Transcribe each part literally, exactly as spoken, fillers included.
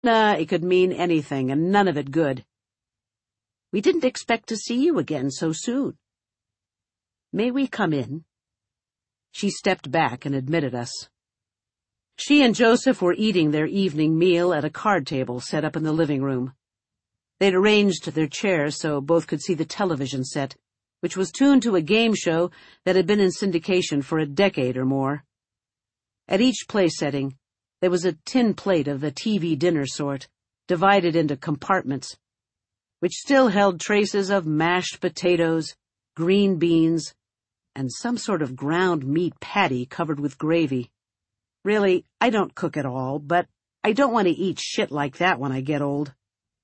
Nah, it could mean anything, and none of it good. We didn't expect to see you again so soon. May we come in? She stepped back and admitted us. She and Joseph were eating their evening meal at a card table set up in the living room. They'd arranged their chairs so both could see the television set, which was tuned to a game show that had been in syndication for a decade or more. At each place setting, there was a tin plate of the T V dinner sort, divided into compartments, which still held traces of mashed potatoes, green beans, and some sort of ground meat patty covered with gravy. Really, I don't cook at all, but I don't want to eat shit like that when I get old.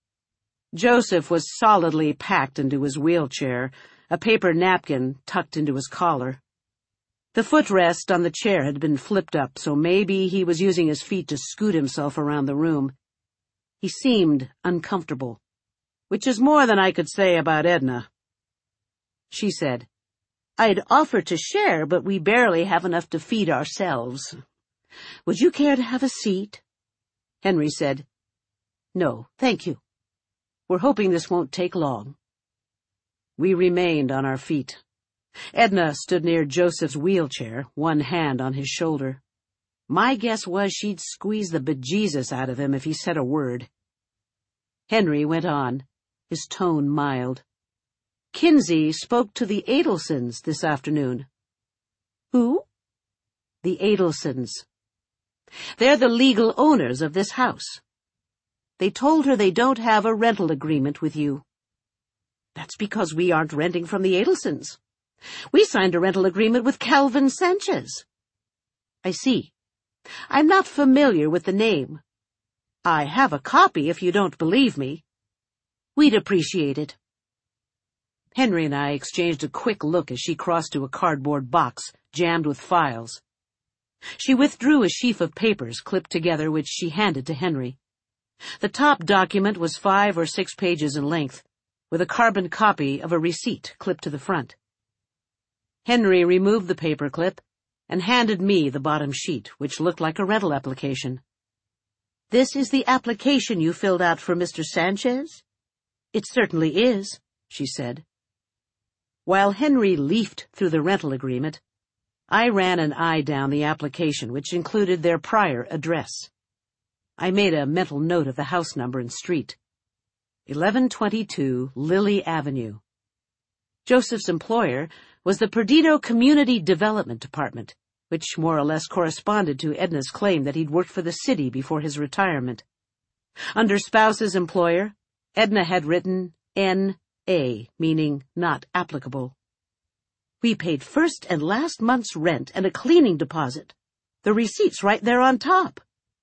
Joseph was solidly packed into his wheelchair, a paper napkin tucked into his collar. The footrest on the chair had been flipped up, so maybe he was using his feet to scoot himself around the room. He seemed uncomfortable, which is more than I could say about Edna. She said, "I'd offer to share, but we barely have enough to feed ourselves. Would you care to have a seat?" Henry said, "No, thank you. We're hoping this won't take long." We remained on our feet. Edna stood near Joseph's wheelchair, one hand on his shoulder. My guess was she'd squeeze the bejesus out of him if he said a word. Henry went on, his tone mild. "Kinsey spoke to the Adelsons this afternoon." "Who?" "The Adelsons. They're the legal owners of this house. They told her they don't have a rental agreement with you." "That's because we aren't renting from the Adelsons. We signed a rental agreement with Calvin Sanchez." "I see. I'm not familiar with the name. I have a copy if you don't believe me." "We'd appreciate it." Henry and I exchanged a quick look as she crossed to a cardboard box jammed with files. She withdrew a sheaf of papers clipped together, which she handed to Henry. The top document was five or six pages in length, with a carbon copy of a receipt clipped to the front. Henry removed the paperclip and handed me the bottom sheet, which looked like a rental application. "This is the application you filled out for Mister Sanchez?" "It certainly is," she said. While Henry leafed through the rental agreement, I ran an eye down the application, which included their prior address. I made a mental note of the house number and street. eleven twenty-two Lily Avenue. Joseph's employer was the Perdido Community Development Department, which more or less corresponded to Edna's claim that he'd worked for the city before his retirement. Under spouse's employer, Edna had written N A, meaning not applicable. "We paid first and last month's rent and a cleaning deposit. The receipt's right there on top."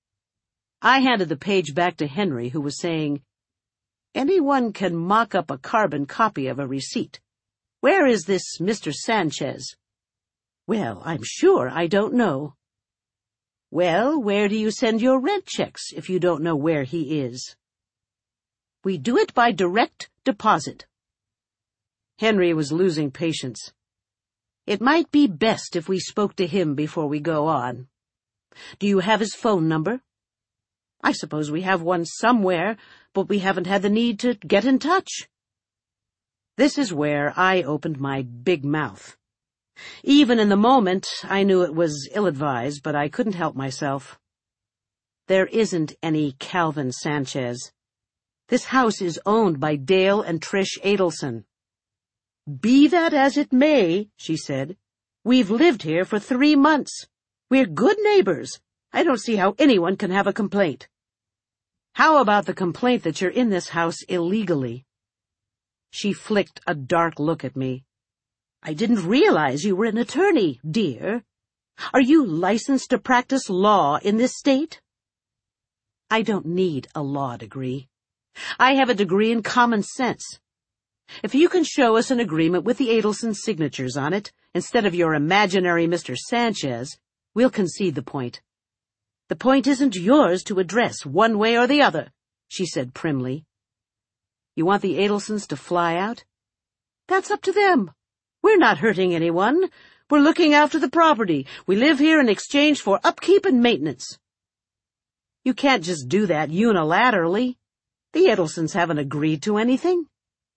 I handed the page back to Henry, who was saying, "Anyone can mock up a carbon copy of a receipt. Where is this Mister Sanchez?" "Well, I'm sure I don't know." "Well, where do you send your rent checks if you don't know where he is?" "We do it by direct deposit." Henry was losing patience. "It might be best if we spoke to him before we go on. Do you have his phone number?" "I suppose we have one somewhere, but we haven't had the need to get in touch." This is where I opened my big mouth. Even in the moment, I knew it was ill-advised, but I couldn't help myself. There isn't any Calvin Sanchez. This house is owned by Dale and Trish Adelson. "Be that as it may," she said, "we've lived here for three months. We're good neighbors. I don't see how anyone can have a complaint." "How about the complaint that you're in this house illegally?" She flicked a dark look at me. "I didn't realize you were an attorney, dear. Are you licensed to practice law in this state?" "I don't need a law degree. I have a degree in common sense. If you can show us an agreement with the Adelson signatures on it, instead of your imaginary Mister Sanchez, we'll concede the point." "The point isn't yours to address one way or the other," she said primly. "You want the Adelsons to fly out?" "That's up to them. We're not hurting anyone. We're looking after the property. We live here in exchange for upkeep and maintenance." You can't just do that unilaterally. The Adelsons haven't agreed to anything.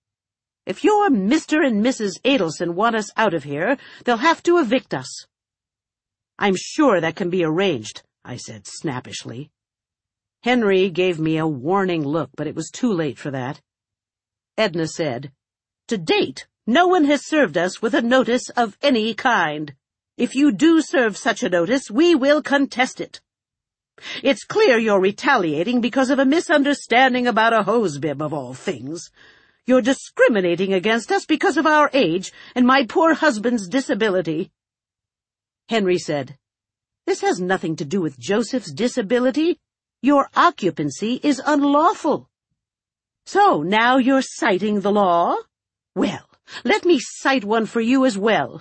If your Mister and Missus Adelson want us out of here, they'll have to evict us. I'm sure that can be arranged, I said snappishly. Henry gave me a warning look, but it was too late for that. Edna said, To date, no one has served us with a notice of any kind. If you do serve such a notice, we will contest it. It's clear you're retaliating because of a misunderstanding about a hosebib of all things. You're discriminating against us because of our age and my poor husband's disability. Henry said, This has nothing to do with Joseph's disability. Your occupancy is unlawful. So now you're citing the law? Well, let me cite one for you as well.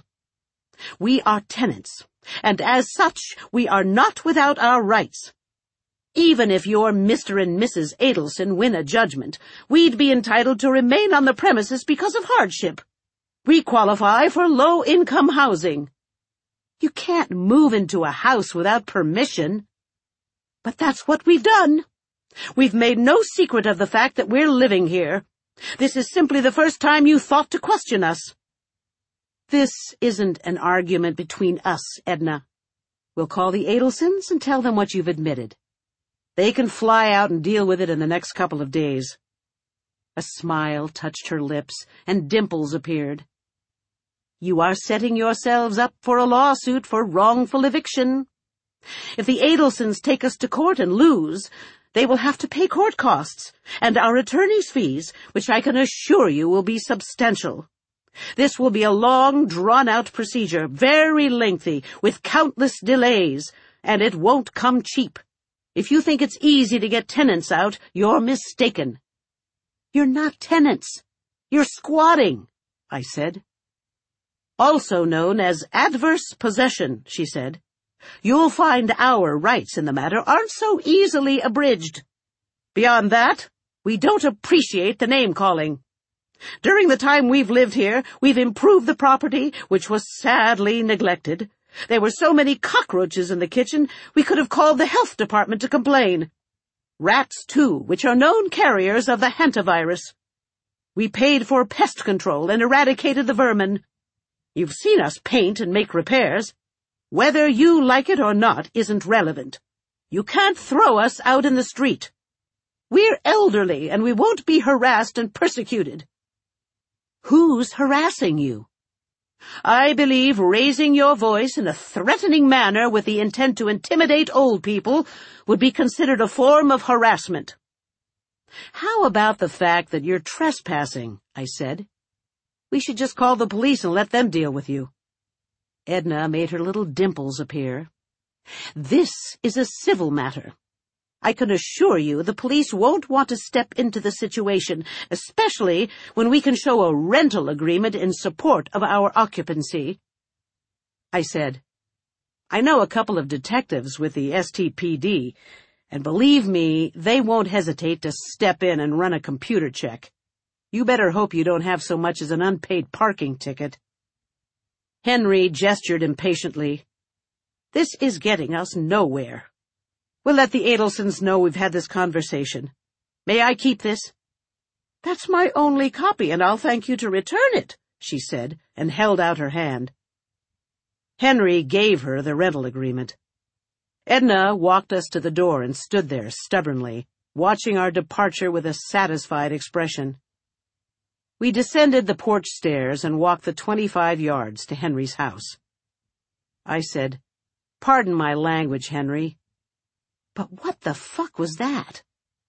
We are tenants, and as such, we are not without our rights. Even if your Mister and Missus Adelson win a judgment, we'd be entitled to remain on the premises because of hardship. We qualify for low-income housing. You can't move into a house without permission. But that's what we've done. We've made no secret of the fact that we're living here. This is simply the first time you thought to question us. This isn't an argument between us, Edna. We'll call the Adelsons and tell them what you've admitted. They can fly out and deal with it in the next couple of days. A smile touched her lips, and dimples appeared. You are setting yourselves up for a lawsuit for wrongful eviction. If the Adelsons take us to court and lose, they will have to pay court costs, and our attorney's fees, which I can assure you will be substantial. This will be a long, drawn-out procedure, very lengthy, with countless delays, and it won't come cheap. If you think it's easy to get tenants out, you're mistaken. You're not tenants. You're squatting, I said. Also known as adverse possession, she said. You'll find our rights in the matter aren't so easily abridged. Beyond that, we don't appreciate the name-calling. During the time we've lived here, we've improved the property, which was sadly neglected. There were so many cockroaches in the kitchen, we could have called the health department to complain. Rats, too, which are known carriers of the hantavirus. We paid for pest control and eradicated the vermin. You've seen us paint and make repairs. Whether you like it or not isn't relevant. You can't throw us out in the street. We're elderly, and we won't be harassed and persecuted. Who's harassing you? I believe raising your voice in a threatening manner with the intent to intimidate old people would be considered a form of harassment. How about the fact that you're trespassing? I said. We should just call the police and let them deal with you. Edna made her little dimples appear. This is a civil matter. I can assure you the police won't want to step into the situation, especially when we can show a rental agreement in support of our occupancy. I said, I know a couple of detectives with the S T P D, and believe me, they won't hesitate to step in and run a computer check. You better hope you don't have so much as an unpaid parking ticket. Henry gestured impatiently. This is getting us nowhere. We'll let the Adelsons know we've had this conversation. May I keep this? That's my only copy, and I'll thank you to return it, she said, and held out her hand. Henry gave her the rental agreement. Edna walked us to the door and stood there stubbornly, watching our departure with a satisfied expression. We descended the porch stairs and walked the twenty-five yards to Henry's house. I said, Pardon my language, Henry, but what the fuck was that?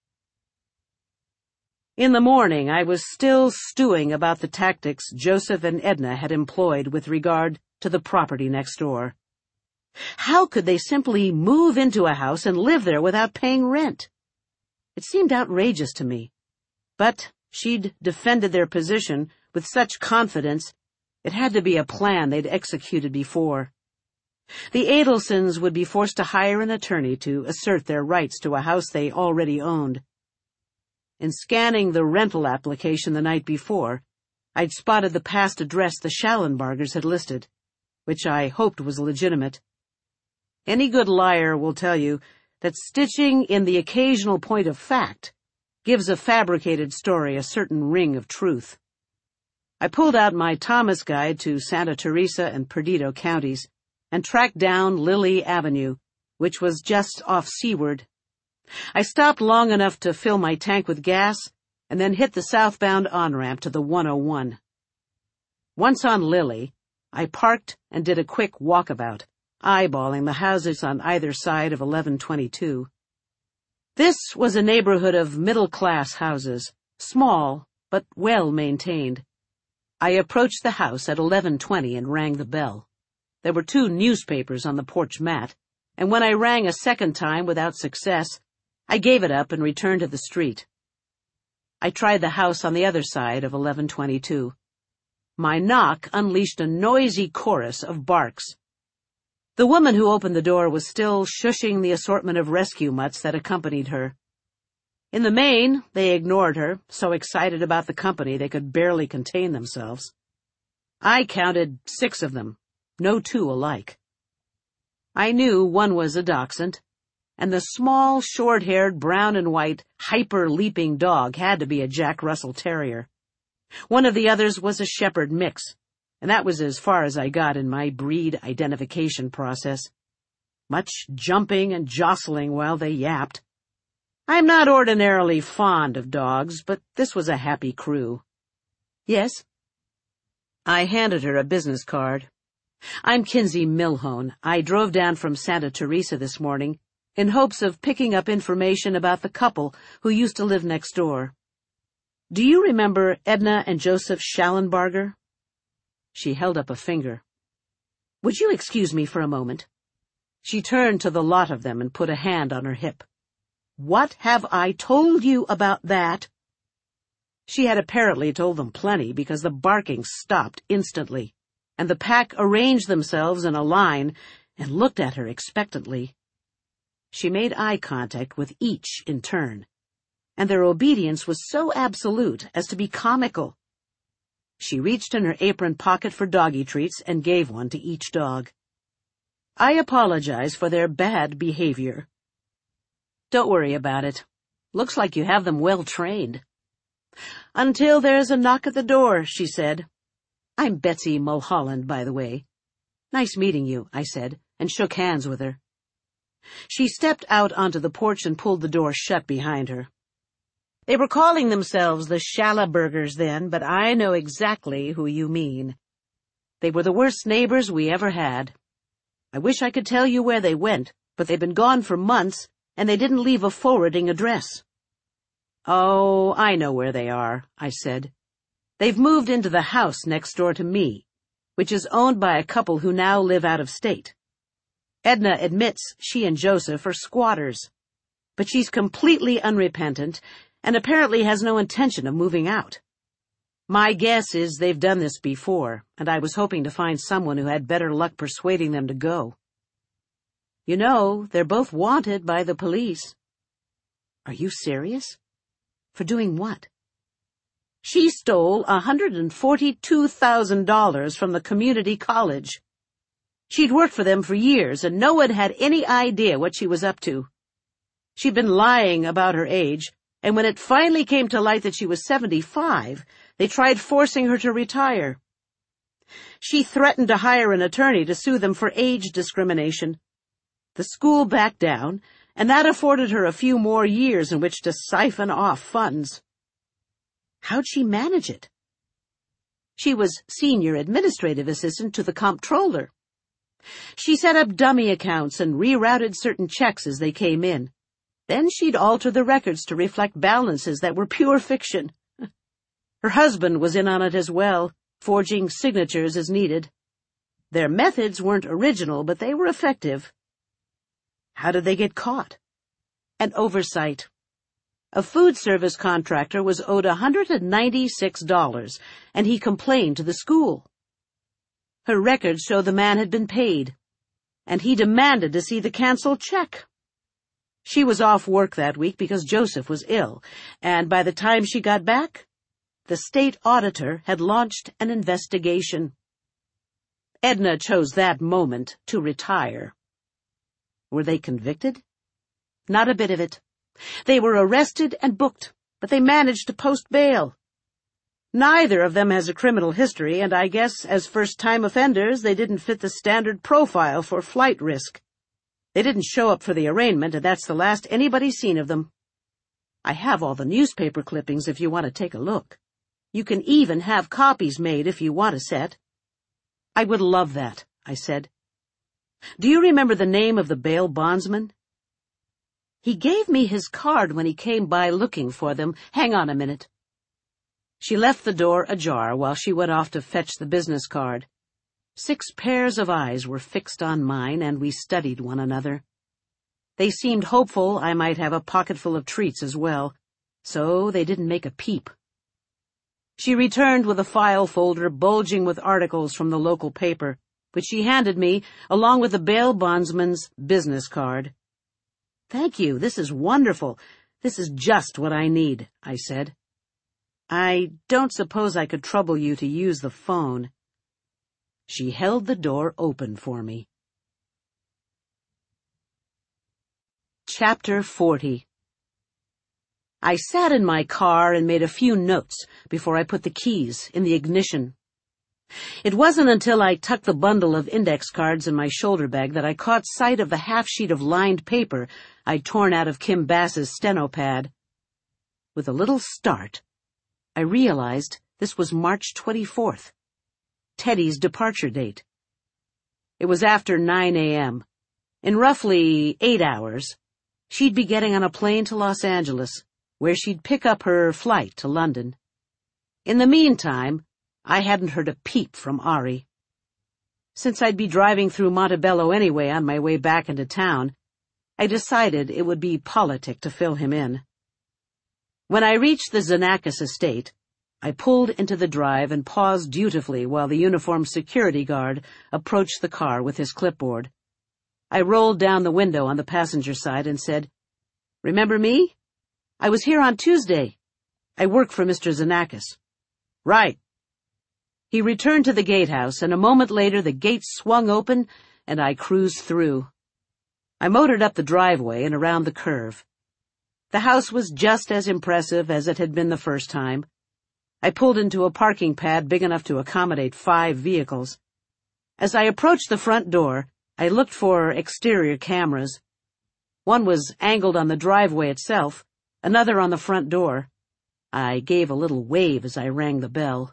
In the morning, I was still stewing about the tactics Joseph and Edna had employed with regard to the property next door. How could they simply move into a house and live there without paying rent? It seemed outrageous to me, but she'd defended their position with such confidence it had to be a plan they'd executed before. The Adelsons would be forced to hire an attorney to assert their rights to a house they already owned. In scanning the rental application the night before, I'd spotted the past address the Schallenbargers had listed, which I hoped was legitimate. Any good liar will tell you that stitching in the occasional point of fact gives a fabricated story a certain ring of truth. I pulled out my Thomas guide to Santa Teresa and Perdido counties and tracked down Lily Avenue, which was just off seaward. I stopped long enough to fill my tank with gas and then hit the southbound on-ramp to the one oh one. Once on Lily, I parked and did a quick walkabout, eyeballing the houses on either side of eleven twenty-two. This was a neighborhood of middle-class houses, small but well-maintained. I approached the house at eleven twenty and rang the bell. There were two newspapers on the porch mat, and when I rang a second time without success, I gave it up and returned to the street. I tried the house on the other side of eleven twenty-two. My knock unleashed a noisy chorus of barks. The woman who opened the door was still shushing the assortment of rescue mutts that accompanied her. In the main, they ignored her, so excited about the company they could barely contain themselves. I counted six of them, no two alike. I knew one was a dachshund, and the small, short-haired, brown and white, hyper-leaping dog had to be a Jack Russell Terrier. One of the others was a shepherd mix, and that was as far as I got in my breed identification process. Much jumping and jostling while they yapped. I'm not ordinarily fond of dogs, but this was a happy crew. Yes? I handed her a business card. I'm Kinsey Milhone. I drove down from Santa Teresa this morning in hopes of picking up information about the couple who used to live next door. Do you remember Edna and Joseph Schallenbarger? She held up a finger. Would you excuse me for a moment? She turned to the lot of them and put a hand on her hip. What have I told you about that? She had apparently told them plenty because the barking stopped instantly, and the pack arranged themselves in a line and looked at her expectantly. She made eye contact with each in turn, and their obedience was so absolute as to be comical. She reached in her apron pocket for doggy treats and gave one to each dog. I apologize for their bad behavior. Don't worry about it. Looks like you have them well trained. Until there's a knock at the door, she said. I'm Betsy Mulholland, by the way. Nice meeting you, I said, and shook hands with her. She stepped out onto the porch and pulled the door shut behind her. They were calling themselves the Schallenbargers then, but I know exactly who you mean. They were the worst neighbors we ever had. I wish I could tell you where they went, but they've been gone for months, and they didn't leave a forwarding address. Oh, I know where they are, I said. They've moved into the house next door to me, which is owned by a couple who now live out of state. Edna admits she and Joseph are squatters, but she's completely unrepentant and apparently has no intention of moving out. My guess is they've done this before, and I was hoping to find someone who had better luck persuading them to go. You know, they're both wanted by the police. Are you serious? For doing what? She stole one hundred forty-two thousand dollars from the community college. She'd worked for them for years, and no one had any idea what she was up to. She'd been lying about her age, and when it finally came to light that she was seventy-five, they tried forcing her to retire. She threatened to hire an attorney to sue them for age discrimination. The school backed down, and that afforded her a few more years in which to siphon off funds. How'd she manage it? She was senior administrative assistant to the comptroller. She set up dummy accounts and rerouted certain checks as they came in. Then she'd alter the records to reflect balances that were pure fiction. Her husband was in on it as well, forging signatures as needed. Their methods weren't original, but they were effective. How did they get caught? An oversight. A food service contractor was owed one hundred ninety-six dollars, and he complained to the school. Her records show the man had been paid, and he demanded to see the canceled check. She was off work that week because Joseph was ill, and by the time she got back, the state auditor had launched an investigation. Edna chose that moment to retire. Were they convicted? Not a bit of it. They were arrested and booked, but they managed to post bail. Neither of them has a criminal history, and I guess as first-time offenders they didn't fit the standard profile for flight risk. They didn't show up for the arraignment, and that's the last anybody's seen of them. I have all the newspaper clippings if you want to take a look. You can even have copies made if you want a set. I would love that, I said. Do you remember the name of the bail bondsman? He gave me his card when he came by looking for them. Hang on a minute. She left the door ajar while she went off to fetch the business card. Six pairs of eyes were fixed on mine, and we studied one another. They seemed hopeful I might have a pocketful of treats as well, so they didn't make a peep. She returned with a file folder bulging with articles from the local paper, which she handed me along with the bail bondsman's business card. "Thank you, this is wonderful. This is just what I need," I said. "I don't suppose I could trouble you to use the phone." She held the door open for me. Chapter forty. I sat in my car and made a few notes before I put the keys in the ignition. It wasn't until I tucked the bundle of index cards in my shoulder bag that I caught sight of the half-sheet of lined paper I'd torn out of Kim Bass's steno pad. With a little start, I realized this was March twenty-fourth, Teddy's departure date. It was after nine a m In roughly eight hours, she'd be getting on a plane to Los Angeles, where she'd pick up her flight to London. In the meantime, I hadn't heard a peep from Ari. Since I'd be driving through Montebello anyway on my way back into town, I decided it would be politic to fill him in. When I reached the Xenakis estate, I pulled into the drive and paused dutifully while the uniformed security guard approached the car with his clipboard. I rolled down the window on the passenger side and said, "Remember me? I was here on Tuesday. I work for Mister Xenakis." "Right." He returned to the gatehouse, and a moment later the gates swung open and I cruised through. I motored up the driveway and around the curve. The house was just as impressive as it had been the first time. I pulled into a parking pad big enough to accommodate five vehicles. As I approached the front door, I looked for exterior cameras. One was angled on the driveway itself, another on the front door. I gave a little wave as I rang the bell.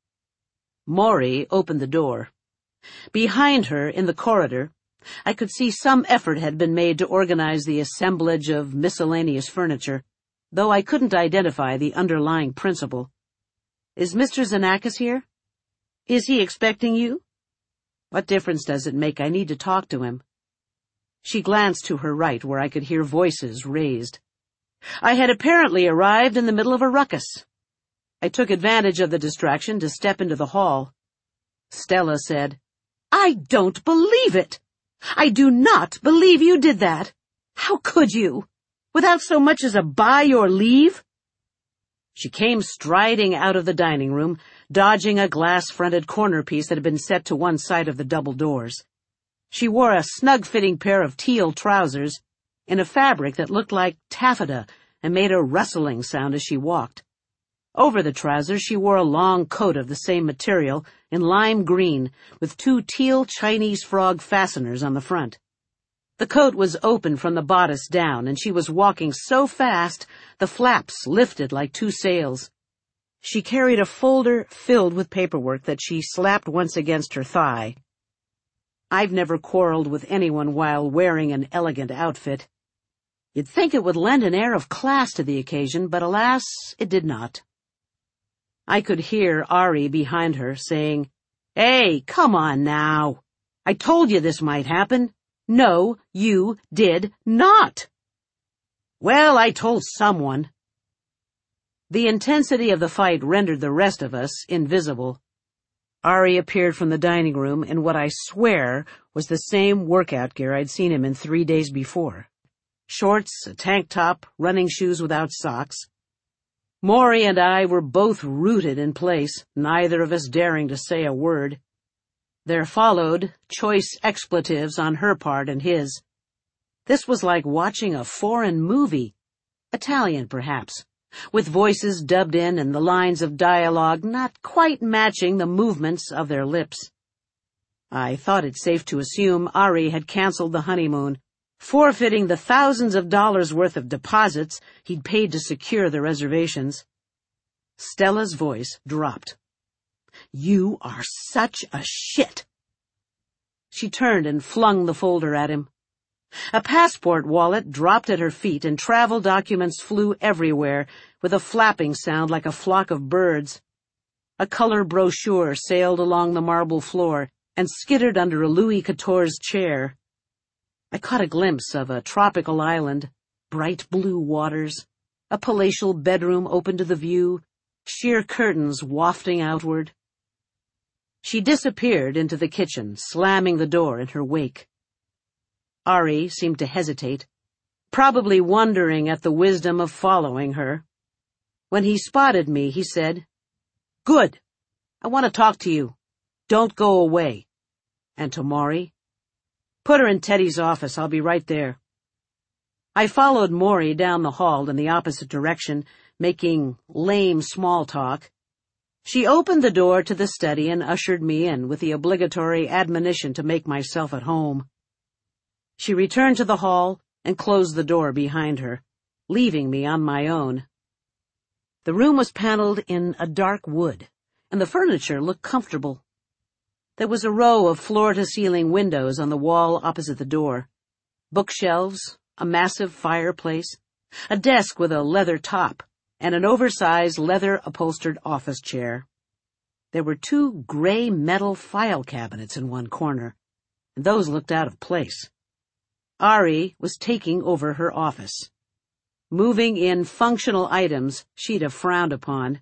Maury opened the door. Behind her, in the corridor, I could see some effort had been made to organize the assemblage of miscellaneous furniture, though I couldn't identify the underlying principle. "Is Mister Xenakis here? Is he expecting you?" "What difference does it make? I need to talk to him." She glanced to her right, where I could hear voices raised. I had apparently arrived in the middle of a ruckus. I took advantage of the distraction to step into the hall. Stella said, "I don't believe it! I do not believe you did that! How could you? Without so much as a by your leave?" She came striding out of the dining room, dodging a glass-fronted corner piece that had been set to one side of the double doors. She wore a snug-fitting pair of teal trousers in a fabric that looked like taffeta and made a rustling sound as she walked. Over the trousers she wore a long coat of the same material in lime green with two teal Chinese frog fasteners on the front. The coat was open from the bodice down, and she was walking so fast the flaps lifted like two sails. She carried a folder filled with paperwork that she slapped once against her thigh. I've never quarreled with anyone while wearing an elegant outfit. You'd think it would lend an air of class to the occasion, but alas, it did not. I could hear Ari behind her saying, "Hey, come on now. I told you this might happen. No, you did not." "Well, I told someone." The intensity of the fight rendered the rest of us invisible. Ari appeared from the dining room in what I swear was the same workout gear I'd seen him in three days before. Shorts, a tank top, running shoes without socks. Maury and I were both rooted in place, neither of us daring to say a word. There followed choice expletives on her part and his. This was like watching a foreign movie, Italian perhaps, with voices dubbed in and the lines of dialogue not quite matching the movements of their lips. I thought it safe to assume Ari had canceled the honeymoon, forfeiting the thousands of dollars worth of deposits he'd paid to secure the reservations. Stella's voice dropped. "You are such a shit." She turned and flung the folder at him. A passport wallet dropped at her feet and travel documents flew everywhere with a flapping sound like a flock of birds. A color brochure sailed along the marble floor and skittered under a Louis Quatorze chair. I caught a glimpse of a tropical island, bright blue waters, a palatial bedroom open to the view, sheer curtains wafting outward. She disappeared into the kitchen, slamming the door in her wake. Ari seemed to hesitate, probably wondering at the wisdom of following her. When he spotted me, he said, "Good. I want to talk to you. Don't go away." And to Maury, "Put her in Teddy's office. I'll be right there." I followed Maury down the hall in the opposite direction, making lame small talk. She opened the door to the study and ushered me in with the obligatory admonition to make myself at home. She returned to the hall and closed the door behind her, leaving me on my own. The room was paneled in a dark wood, and the furniture looked comfortable. There was a row of floor-to-ceiling windows on the wall opposite the door, bookshelves, a massive fireplace, a desk with a leather top, and an oversized leather-upholstered office chair. There were two gray metal file cabinets in one corner, and those looked out of place. Ari was taking over her office, moving in functional items she'd have frowned upon.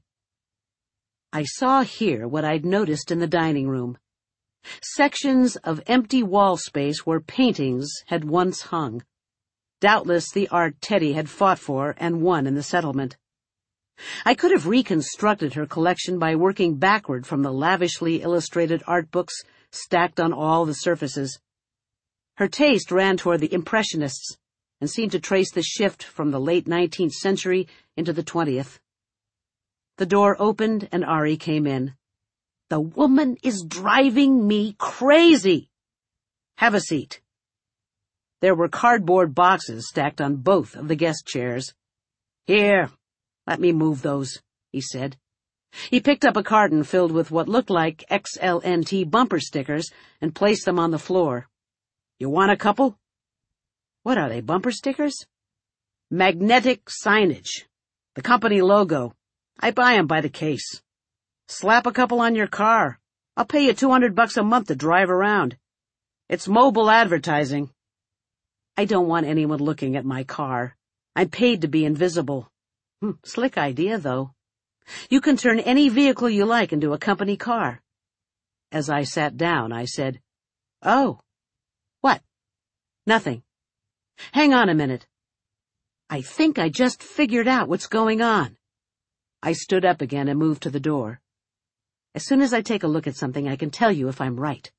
I saw here what I'd noticed in the dining room. Sections of empty wall space where paintings had once hung. Doubtless the art Teddy had fought for and won in the settlement. I could have reconstructed her collection by working backward from the lavishly illustrated art books stacked on all the surfaces. Her taste ran toward the Impressionists and seemed to trace the shift from the late nineteenth century into the twentieth. The door opened and Ari came in. "The woman is driving me crazy." "Have a seat." There were cardboard boxes stacked on both of the guest chairs. "Here, let me move those," he said. He picked up a carton filled with what looked like X L N T bumper stickers and placed them on the floor. "You want a couple?" "What are they, bumper stickers?" "Magnetic signage. The company logo. I buy 'em by the case. Slap a couple on your car. I'll pay you two hundred bucks a month to drive around. It's mobile advertising." "I don't want anyone looking at my car. I'm paid to be invisible." Hmm, slick idea, though. "You can turn any vehicle you like into a company car." As I sat down, I said, "Oh. What?" "Nothing. Hang on a minute. I think I just figured out what's going on." I stood up again and moved to the door. "As soon as I take a look at something, I can tell you if I'm right."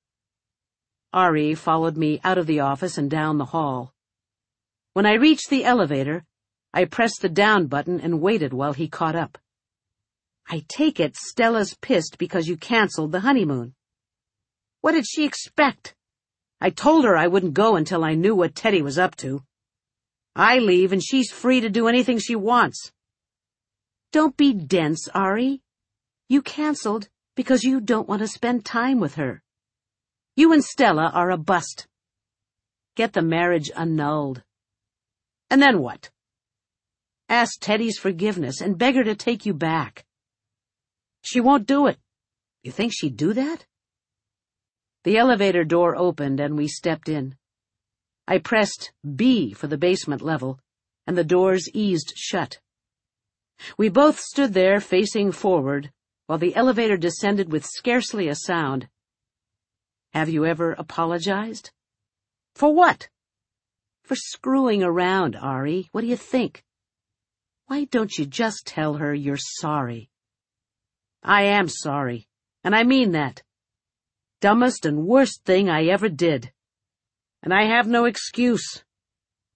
Ari followed me out of the office and down the hall. When I reached the elevator, I pressed the down button and waited while he caught up. "I take it Stella's pissed because you canceled the honeymoon." "What did she expect? I told her I wouldn't go until I knew what Teddy was up to. I leave and she's free to do anything she wants." "Don't be dense, Ari. You canceled because you don't want to spend time with her. You and Stella are a bust. Get the marriage annulled." "And then what?" "Ask Teddy's forgiveness and beg her to take you back." "She won't do it." "You think she'd do that?" The elevator door opened and we stepped in. I pressed B for the basement level, and the doors eased shut. We both stood there facing forward while the elevator descended with scarcely a sound. "Have you ever apologized?" "For what?" "For screwing around, Ari. What do you think? Why don't you just tell her you're sorry?" "I am sorry, and I mean that. Dumbest and worst thing I ever did. And I have no excuse.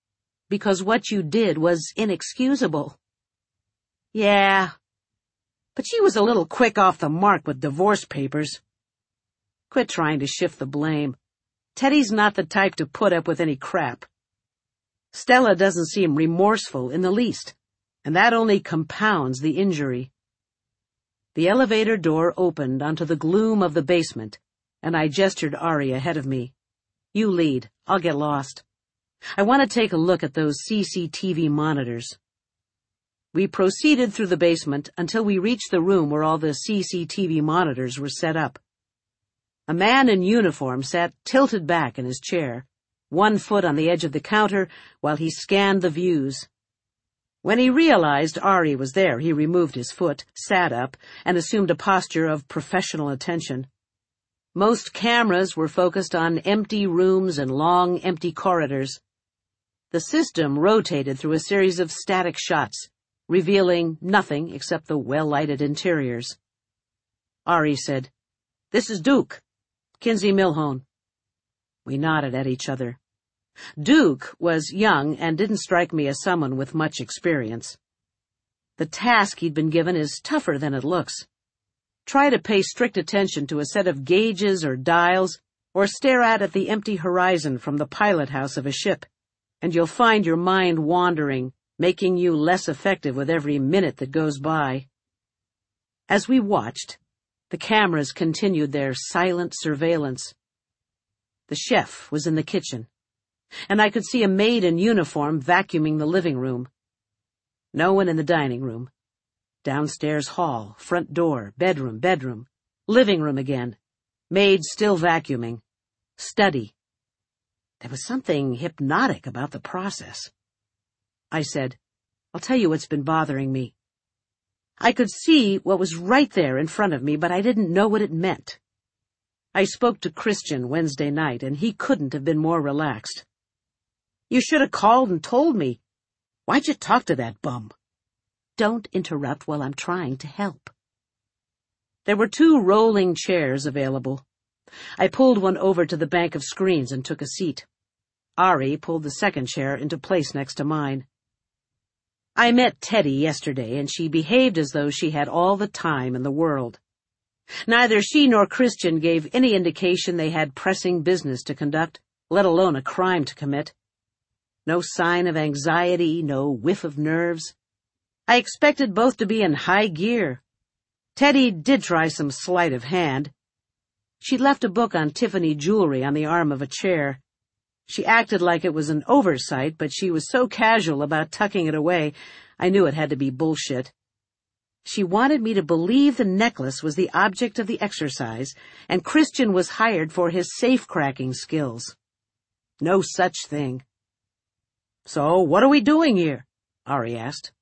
because what you did was inexcusable. Yeah, but she was a little quick off the mark with divorce papers. Quit trying to shift the blame. Teddy's not the type to put up with any crap. Stella doesn't seem remorseful in the least, and that only compounds the injury. The elevator door opened onto the gloom of the basement, and I gestured Ari ahead of me. You lead. I'll get lost. I want to take a look at those C C T V monitors. We proceeded through the basement until we reached the room where all the C C T V monitors were set up. A man in uniform sat tilted back in his chair, one foot on the edge of the counter, while he scanned the views. When he realized Ari was there, he removed his foot, sat up, and assumed a posture of professional attention. Most cameras were focused on empty rooms and long, empty corridors. The system rotated through a series of static shots, revealing nothing except the well-lighted interiors. Ari said, "This is Duke, Kinsey Milhone." We nodded at each other. Duke was young and didn't strike me as someone with much experience. The task he'd been given is tougher than it looks. Try to pay strict attention to a set of gauges or dials, or stare out at the empty horizon from the pilot house of a ship, and you'll find your mind wandering, making you less effective with every minute that goes by. As we watched, the cameras continued their silent surveillance. The chef was in the kitchen, and I could see a maid in uniform vacuuming the living room. No one in the dining room. Downstairs hall, front door, bedroom, bedroom, living room again. Maid still vacuuming. Study. There was something hypnotic about the process. I said, "I'll tell you what's been bothering me." I could see what was right there in front of me, but I didn't know what it meant. I spoke to Christian Wednesday night, and he couldn't have been more relaxed. "You should have called and told me. Why'd you talk to that bum?" "Don't interrupt while I'm trying to help." There were two rolling chairs available. I pulled one over to the bank of screens and took a seat. Ari pulled the second chair into place next to mine. I met Teddy yesterday, and she behaved as though she had all the time in the world. Neither she nor Christian gave any indication they had pressing business to conduct, let alone a crime to commit. No sign of anxiety, no whiff of nerves. I expected both to be in high gear. Teddy did try some sleight of hand. She'd left a book on Tiffany jewelry on the arm of a chair. She acted like it was an oversight, but she was so casual about tucking it away, I knew it had to be bullshit. She wanted me to believe the necklace was the object of the exercise, and Christian was hired for his safe-cracking skills. No such thing. "So, what are we doing here?" Ari asked.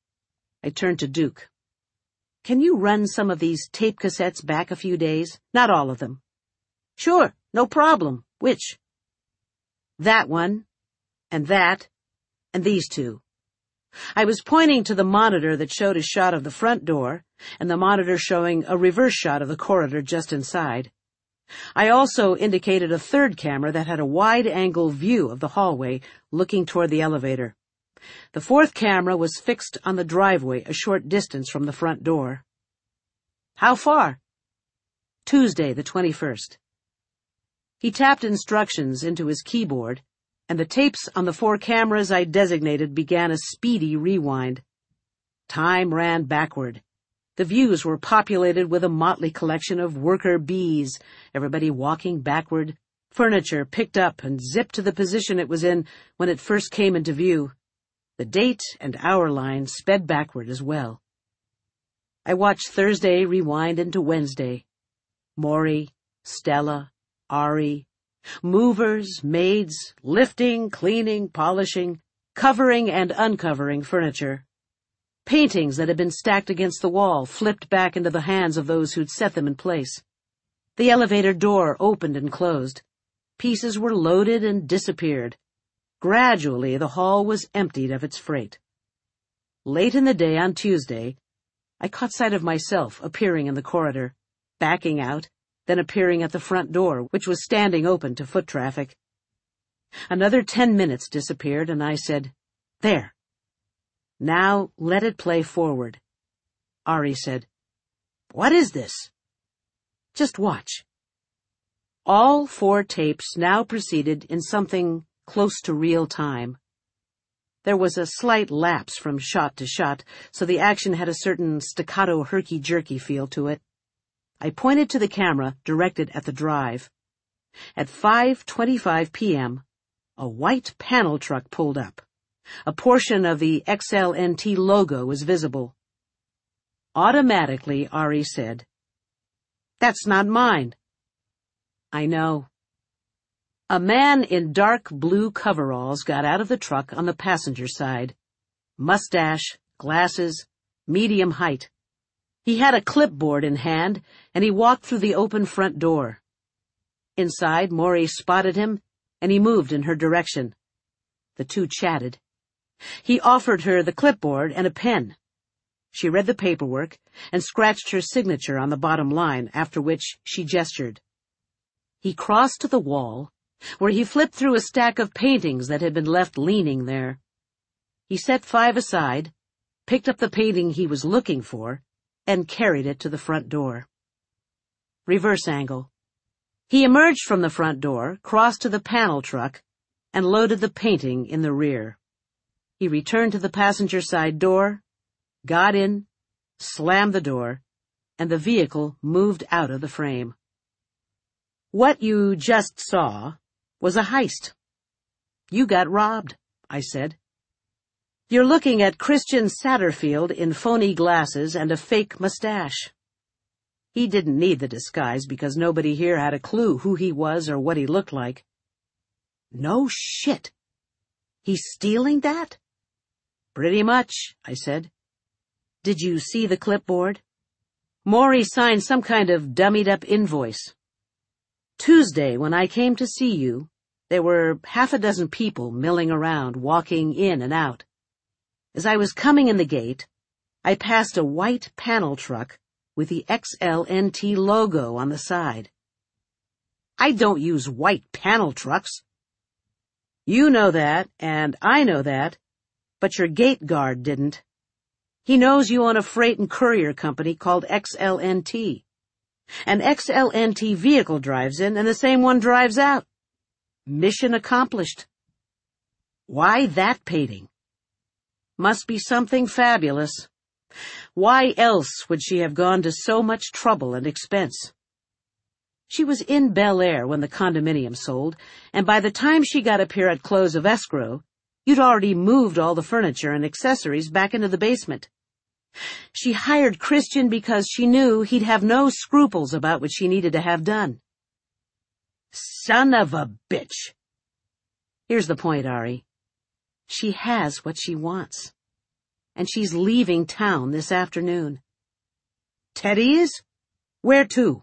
I turned to Duke. "Can you run some of these tape cassettes back a few days? Not all of them." "Sure, no problem. Which?" "That one, and that, and these two." I was pointing to the monitor that showed a shot of the front door, and the monitor showing a reverse shot of the corridor just inside. I also indicated a third camera that had a wide-angle view of the hallway looking toward the elevator. The fourth camera was fixed on the driveway a short distance from the front door. "How far?" "Tuesday, the twenty-first. He tapped instructions into his keyboard, and the tapes on the four cameras I designated began a speedy rewind. Time ran backward. The views were populated with a motley collection of worker bees, everybody walking backward, furniture picked up and zipped to the position it was in when it first came into view. The date and hour line sped backward as well. I watched Thursday rewind into Wednesday. Maury, Stella, Ari, movers, maids, lifting, cleaning, polishing, covering and uncovering furniture. Paintings that had been stacked against the wall flipped back into the hands of those who'd set them in place. The elevator door opened and closed. Pieces were loaded and disappeared. Gradually, the hall was emptied of its freight. Late in the day on Tuesday, I caught sight of myself appearing in the corridor, backing out, then appearing at the front door, which was standing open to foot traffic. Another ten minutes disappeared, and I said, There. Now let it play forward. Ari said, "What is this?" "Just watch." All four tapes now proceeded in something close to real time. There was a slight lapse from shot to shot, so the action had a certain staccato herky-jerky feel to it. I pointed to the camera directed at the drive. At five twenty-five p m, a white panel truck pulled up. A portion of the X L N T logo was visible. Automatically, Ari said, "That's not mine." "I know." A man in dark blue coveralls got out of the truck on the passenger side. Mustache, glasses, medium height. He had a clipboard in hand, and he walked through the open front door. Inside, Maury spotted him, and he moved in her direction. The two chatted. He offered her the clipboard and a pen. She read the paperwork and scratched her signature on the bottom line, after which she gestured. He crossed to the wall, where he flipped through a stack of paintings that had been left leaning there. He set five aside, picked up the painting he was looking for, and carried it to the front door. Reverse angle. He emerged from the front door, crossed to the panel truck, and loaded the painting in the rear. He returned to the passenger side door, got in, slammed the door, and the vehicle moved out of the frame. "What you just saw was a heist. You got robbed," I said. "You're looking at Christian Satterfield in phony glasses and a fake mustache." He didn't need the disguise because nobody here had a clue who he was or what he looked like. "No shit. He's stealing that?" "Pretty much," I said. "Did you see the clipboard?" Maury signed some kind of dummied-up invoice. "Tuesday, when I came to see you, there were half a dozen people milling around, walking in and out. As I was coming in the gate, I passed a white panel truck with the X L N T logo on the side." "I don't use white panel trucks." "You know that, and I know that, but your gate guard didn't. He knows you own a freight and courier company called X L N T. An X L N T vehicle drives in and the same one drives out. Mission accomplished." "Why that painting?" "Must be something fabulous. Why else would she have gone to so much trouble and expense?" She was in Bel Air when the condominium sold, and by the time she got up here at close of escrow, you'd already moved all the furniture and accessories back into the basement. She hired Christian because she knew he'd have no scruples about what she needed to have done. Son of a bitch. Here's the point, Ari. She has what she wants. And she's leaving town this afternoon. Teddy is? Where to?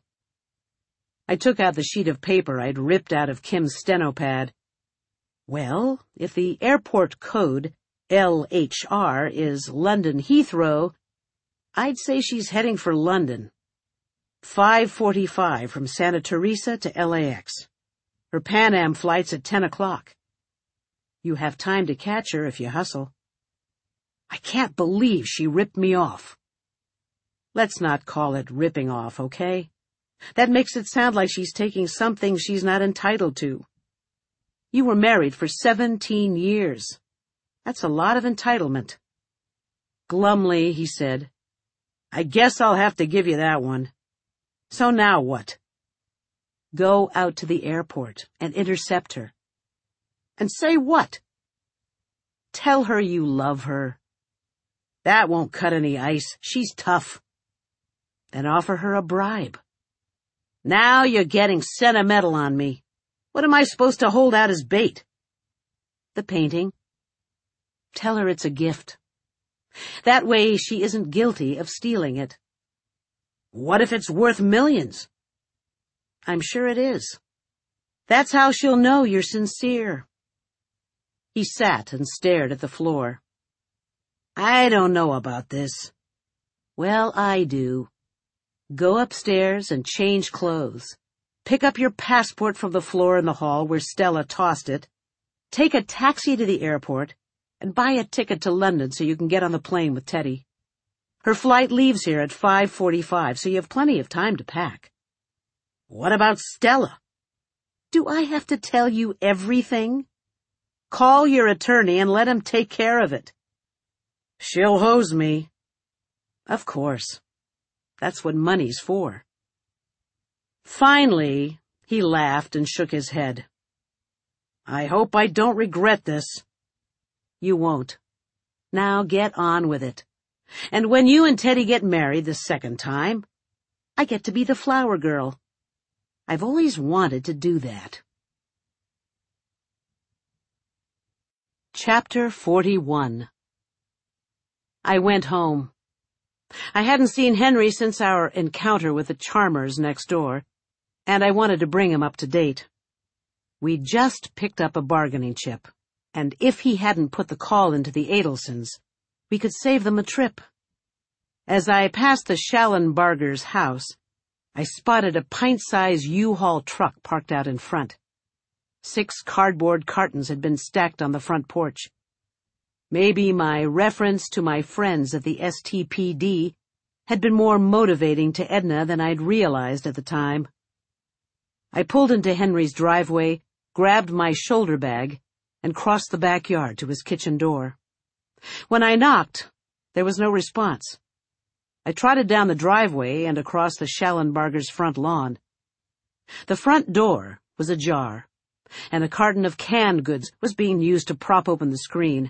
I took out the sheet of paper I'd ripped out of Kim's stenopad. Well, if the airport code, L H R, is London Heathrow, I'd say she's heading for London. five forty-five from Santa Teresa to L A X. Her Pan Am flight's at ten o'clock. You have time to catch her if you hustle. I can't believe she ripped me off. Let's not call it ripping off, okay? That makes it sound like she's taking something she's not entitled to. You were married for seventeen years. That's a lot of entitlement. Glumly, he said, I guess I'll have to give you that one. So now what? Go out to the airport and intercept her. And say what? Tell her you love her. That won't cut any ice. She's tough. Then offer her a bribe. Now you're getting sentimental on me. What am I supposed to hold out as bait? The painting. Tell her it's a gift. That way she isn't guilty of stealing it. What if it's worth millions? I'm sure it is. That's how she'll know you're sincere. He sat and stared at the floor. I don't know about this. Well, I do. Go upstairs and change clothes. Pick up your passport from the floor in the hall where Stella tossed it. Take a taxi to the airport and buy a ticket to London so you can get on the plane with Teddy. Her flight leaves here at five forty-five, so you have plenty of time to pack. What about Stella? Do I have to tell you everything? Call your attorney and let him take care of it. She'll hose me. Of course. That's what money's for. Finally, he laughed and shook his head. I hope I don't regret this. You won't. Now get on with it. And when you and Teddy get married the second time, I get to be the flower girl. I've always wanted to do that. Chapter forty-one. I went home. I hadn't seen Henry since our encounter with the Charmers next door, and I wanted to bring him up to date. We'd just picked up a bargaining chip, and if he hadn't put the call into the Adelsons, we could save them a trip. As I passed the Schallenbargers' house, I spotted a pint-sized U-Haul truck parked out in front. Six cardboard cartons had been stacked on the front porch. Maybe my reference to my friends at the S T P D had been more motivating to Edna than I'd realized at the time. I pulled into Henry's driveway, grabbed my shoulder bag, and crossed the backyard to his kitchen door. When I knocked, there was no response. I trotted down the driveway and across the Schallenbargers' front lawn. The front door was ajar, and a carton of canned goods was being used to prop open the screen.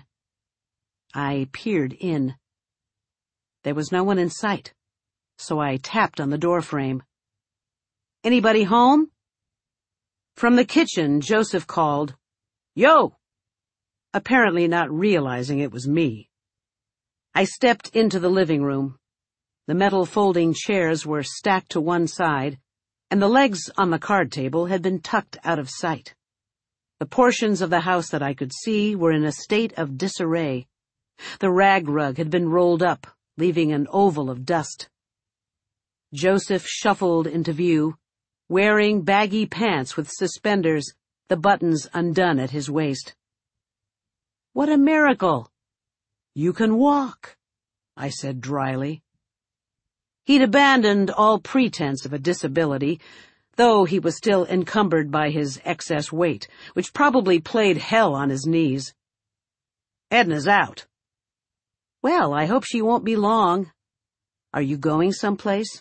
I peered in. There was no one in sight, so I tapped on the door frame. Anybody home? From the kitchen, Joseph called, Yo! Apparently not realizing it was me. I stepped into the living room. The metal folding chairs were stacked to one side, and the legs on the card table had been tucked out of sight. The portions of the house that I could see were in a state of disarray. The rag rug had been rolled up, leaving an oval of dust. Joseph shuffled into view, wearing baggy pants with suspenders, the buttons undone at his waist. What a miracle! You can walk, I said dryly. He'd abandoned all pretense of a disability, though he was still encumbered by his excess weight, which probably played hell on his knees. Edna's out. Well, I hope she won't be long. Are you going someplace?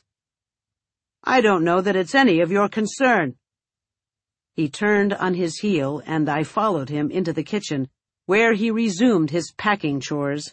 I don't know that it's any of your concern. He turned on his heel, and I followed him into the kitchen, where he resumed his packing chores.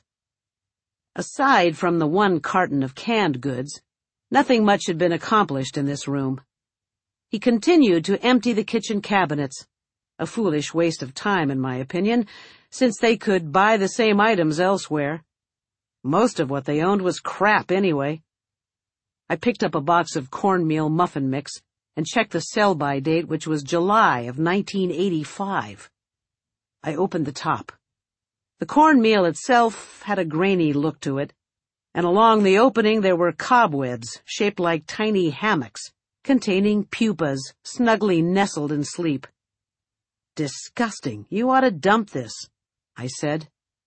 Aside from the one carton of canned goods, nothing much had been accomplished in this room. He continued to empty the kitchen cabinets, a foolish waste of time in my opinion, since they could buy the same items elsewhere. Most of what they owned was crap anyway. I picked up a box of cornmeal muffin mix and checked the sell-by date, which was July of nineteen eighty-five. I opened the top. The cornmeal itself had a grainy look to it, and along the opening there were cobwebs shaped like tiny hammocks, containing pupas snugly nestled in sleep. Disgusting. You ought to dump this, I said.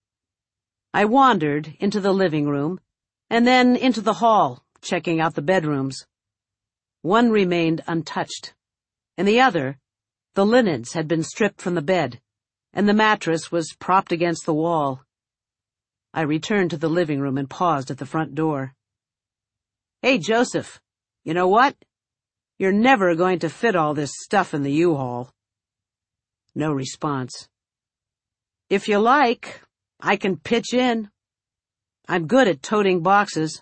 I wandered into the living room, and then into the hall, checking out the bedrooms. One remained untouched. In the other, the linens had been stripped from the bed, and the mattress was propped against the wall. I returned to the living room and paused at the front door. Hey, Joseph, you know what? You're never going to fit all this stuff in the U-Haul. No response. If you like, I can pitch in. I'm good at toting boxes.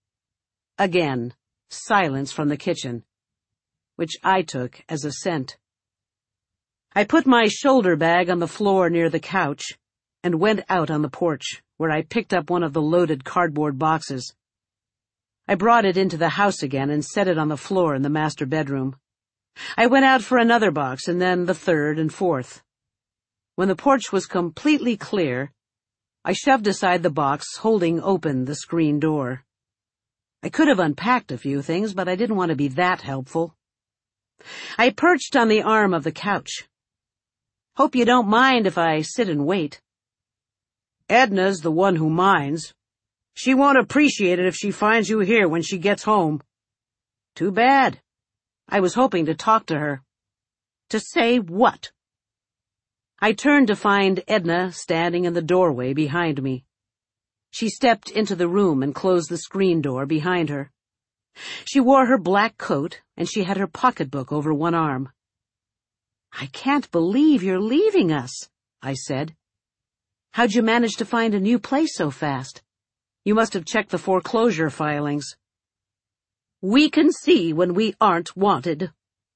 Again, silence from the kitchen, which I took as assent. I put my shoulder bag on the floor near the couch and went out on the porch, where I picked up one of the loaded cardboard boxes. I brought it into the house again and set it on the floor in the master bedroom. I went out for another box and then the third and fourth. When the porch was completely clear, I shoved aside the box, holding open the screen door. I could have unpacked a few things, but I didn't want to be that helpful. I perched on the arm of the couch. Hope you don't mind if I sit and wait. Edna's the one who minds. She won't appreciate it if she finds you here when she gets home." "Too bad. I was hoping to talk to her." "To say what?" I turned to find Edna standing in the doorway behind me. She stepped into the room and closed the screen door behind her. She wore her black coat, and she had her pocketbook over one arm. "I can't believe you're leaving us," I said. "How'd you manage to find a new place so fast? You must have checked the foreclosure filings." "We can see when we aren't wanted."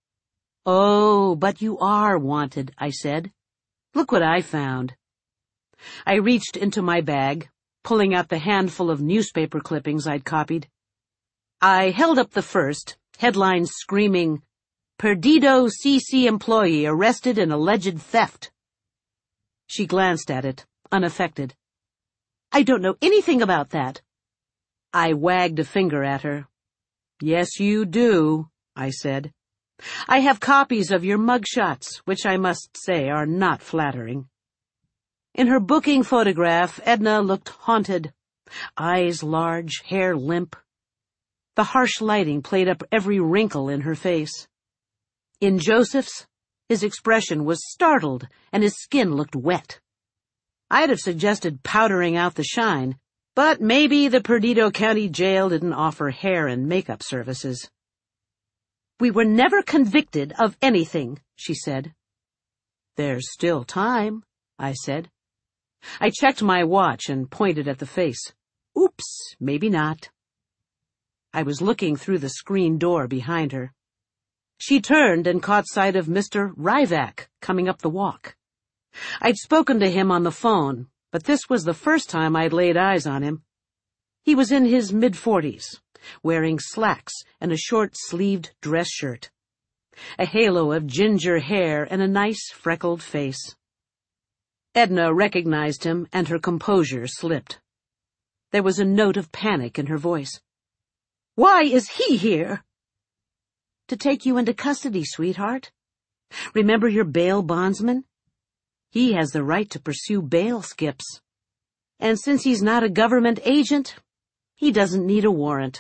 "Oh, but you are wanted," I said. "Look what I found." I reached into my bag, pulling out the handful of newspaper clippings I'd copied. I held up the first, headlines screaming, "Perdido C C employee arrested in alleged theft." She glanced at it, unaffected. "I don't know anything about that." I wagged a finger at her. "Yes, you do," I said. "I have copies of your mugshots, which I must say are not flattering." In her booking photograph, Edna looked haunted, eyes large, hair limp. The harsh lighting played up every wrinkle in her face. In Joseph's, his expression was startled and his skin looked wet. I'd have suggested powdering out the shine, but maybe the Perdido County Jail didn't offer hair and makeup services. "We were never convicted of anything," she said. "There's still time," I said. I checked my watch and pointed at the face. Oops, maybe not. I was looking through the screen door behind her. She turned and caught sight of Mister Ryvac coming up the walk. I'd spoken to him on the phone, but this was the first time I'd laid eyes on him. He was in his mid-forties, wearing slacks and a short-sleeved dress shirt, a halo of ginger hair and a nice freckled face. Edna recognized him, and her composure slipped. There was a note of panic in her voice. "Why is he here?" "To take you into custody, sweetheart. Remember your bail bondsman? He has the right to pursue bail skips. And since he's not a government agent, he doesn't need a warrant."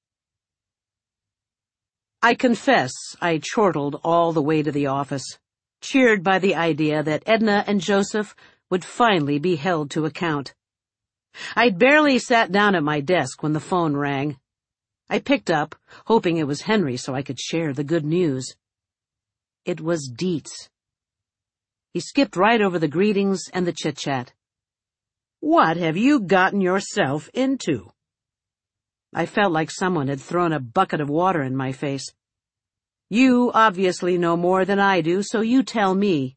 I confess I chortled all the way to the office, cheered by the idea that Edna and Joseph would finally be held to account. I'd barely sat down at my desk when the phone rang. I picked up, hoping it was Henry so I could share the good news. It was Dietz. He skipped right over the greetings and the chit-chat. "What have you gotten yourself into?" I felt like someone had thrown a bucket of water in my face. "You obviously know more than I do, so you tell me."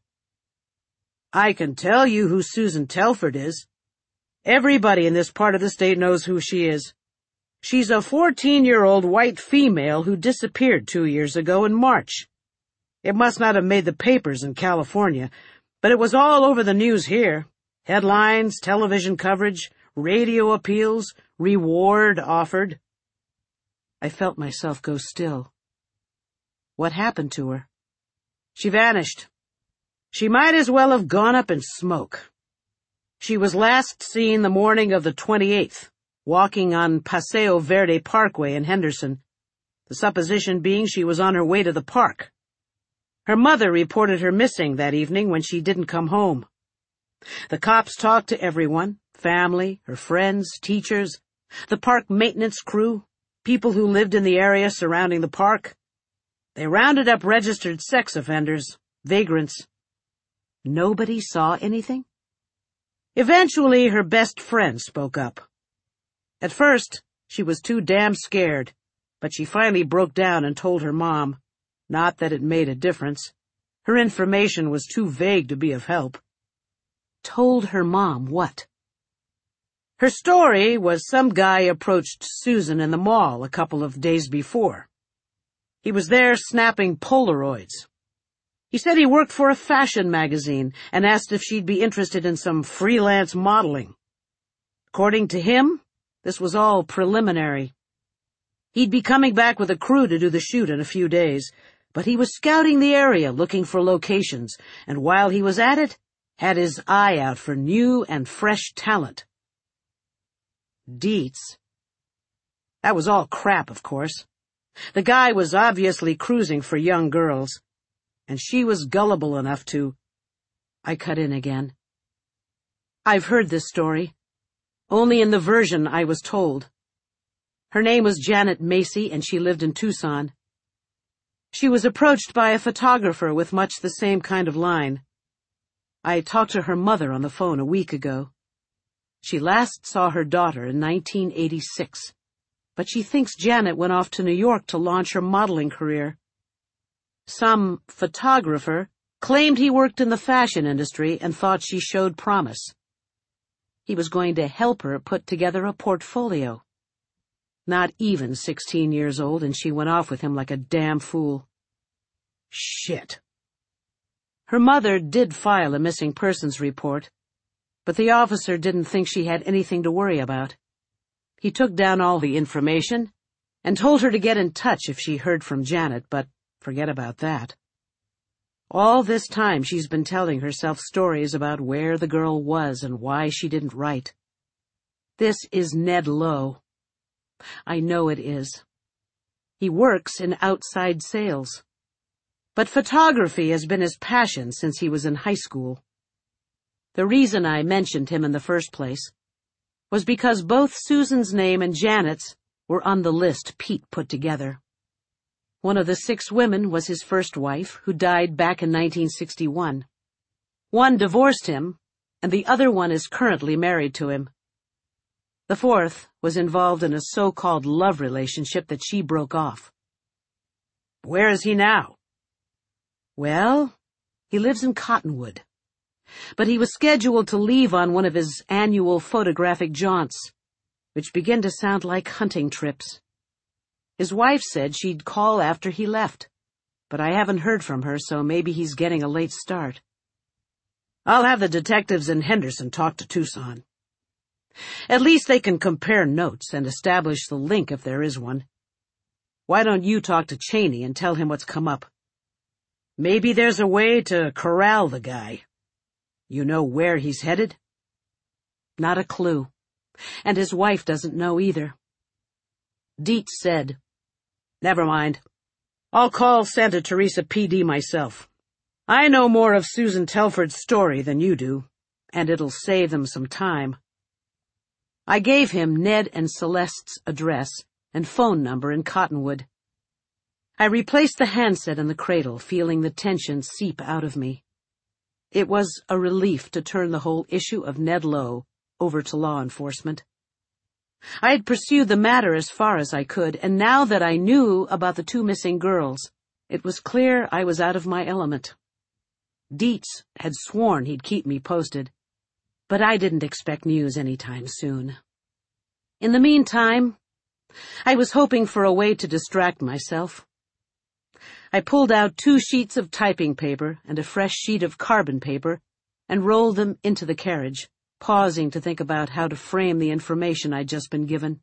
"I can tell you who Susan Telford is. Everybody in this part of the state knows who she is. She's a fourteen-year-old white female who disappeared two years ago in March. It must not have made the papers in California, but it was all over the news here. Headlines, television coverage, radio appeals, reward offered." I felt myself go still. What happened to her? "She vanished. She might as well have gone up in smoke. She was last seen the morning of the twenty-eighth, walking on Paseo Verde Parkway in Henderson, the supposition being she was on her way to the park. Her mother reported her missing that evening when she didn't come home. The cops talked to everyone, family, her friends, teachers, the park maintenance crew, people who lived in the area surrounding the park. They rounded up registered sex offenders, vagrants. Nobody saw anything? Eventually, her best friend spoke up. At first, she was too damn scared, but she finally broke down and told her mom. Not that it made a difference. Her information was too vague to be of help. Told her mom what? Her story was some guy approached Susan in the mall a couple of days before. He was there snapping Polaroids. He said he worked for a fashion magazine and asked if she'd be interested in some freelance modeling. According to him, this was all preliminary. He'd be coming back with a crew to do the shoot in a few days, but he was scouting the area looking for locations, and while he was at it, Had his eye out for new and fresh talent. Dietz. That was all crap, of course. The guy was obviously cruising for young girls, and she was gullible enough to... I cut in again. I've heard this story, only in the version I was told. Her name was Janet Macy, and she lived in Tucson. She was approached by a photographer with much the same kind of line. I talked to her mother on the phone a week ago. She last saw her daughter in nineteen eighty-six, but she thinks Janet went off to New York to launch her modeling career. Some photographer claimed he worked in the fashion industry and thought she showed promise. He was going to help her put together a portfolio. Not even sixteen years old, and she went off with him like a damn fool. Shit. Her mother did file a missing persons report, but the officer didn't think she had anything to worry about. He took down all the information and told her to get in touch if she heard from Janet, but forget about that. All this time she's been telling herself stories about where the girl was and why she didn't write. This is Ned Lowe. I know it is. He works in outside sales. But photography has been his passion since he was in high school. The reason I mentioned him in the first place was because both Susan's name and Janet's were on the list Pete put together. One of the six women was his first wife, who died back in nineteen sixty-one. One divorced him, and the other one is currently married to him. The fourth was involved in a so-called love relationship that she broke off. Where is he now? Well, he lives in Cottonwood. But he was scheduled to leave on one of his annual photographic jaunts, which began to sound like hunting trips. His wife said she'd call after he left, but I haven't heard from her, so maybe he's getting a late start. I'll have the detectives in Henderson talk to Tucson. At least they can compare notes and establish the link if there is one. Why don't you talk to Cheney and tell him what's come up? Maybe there's a way to corral the guy. You know where he's headed? Not a clue. And his wife doesn't know either. Dietz said, Never mind. I'll call Santa Teresa P D myself. I know more of Susan Telford's story than you do, and it'll save them some time. I gave him Ned and Celeste's address and phone number in Cottonwood. I replaced the handset in the cradle, feeling the tension seep out of me. It was a relief to turn the whole issue of Ned Lowe over to law enforcement. I had pursued the matter as far as I could, and now that I knew about the two missing girls, it was clear I was out of my element. Dietz had sworn he'd keep me posted, but I didn't expect news any time soon. In the meantime, I was hoping for a way to distract myself. I pulled out two sheets of typing paper and a fresh sheet of carbon paper and rolled them into the carriage, pausing to think about how to frame the information I'd just been given.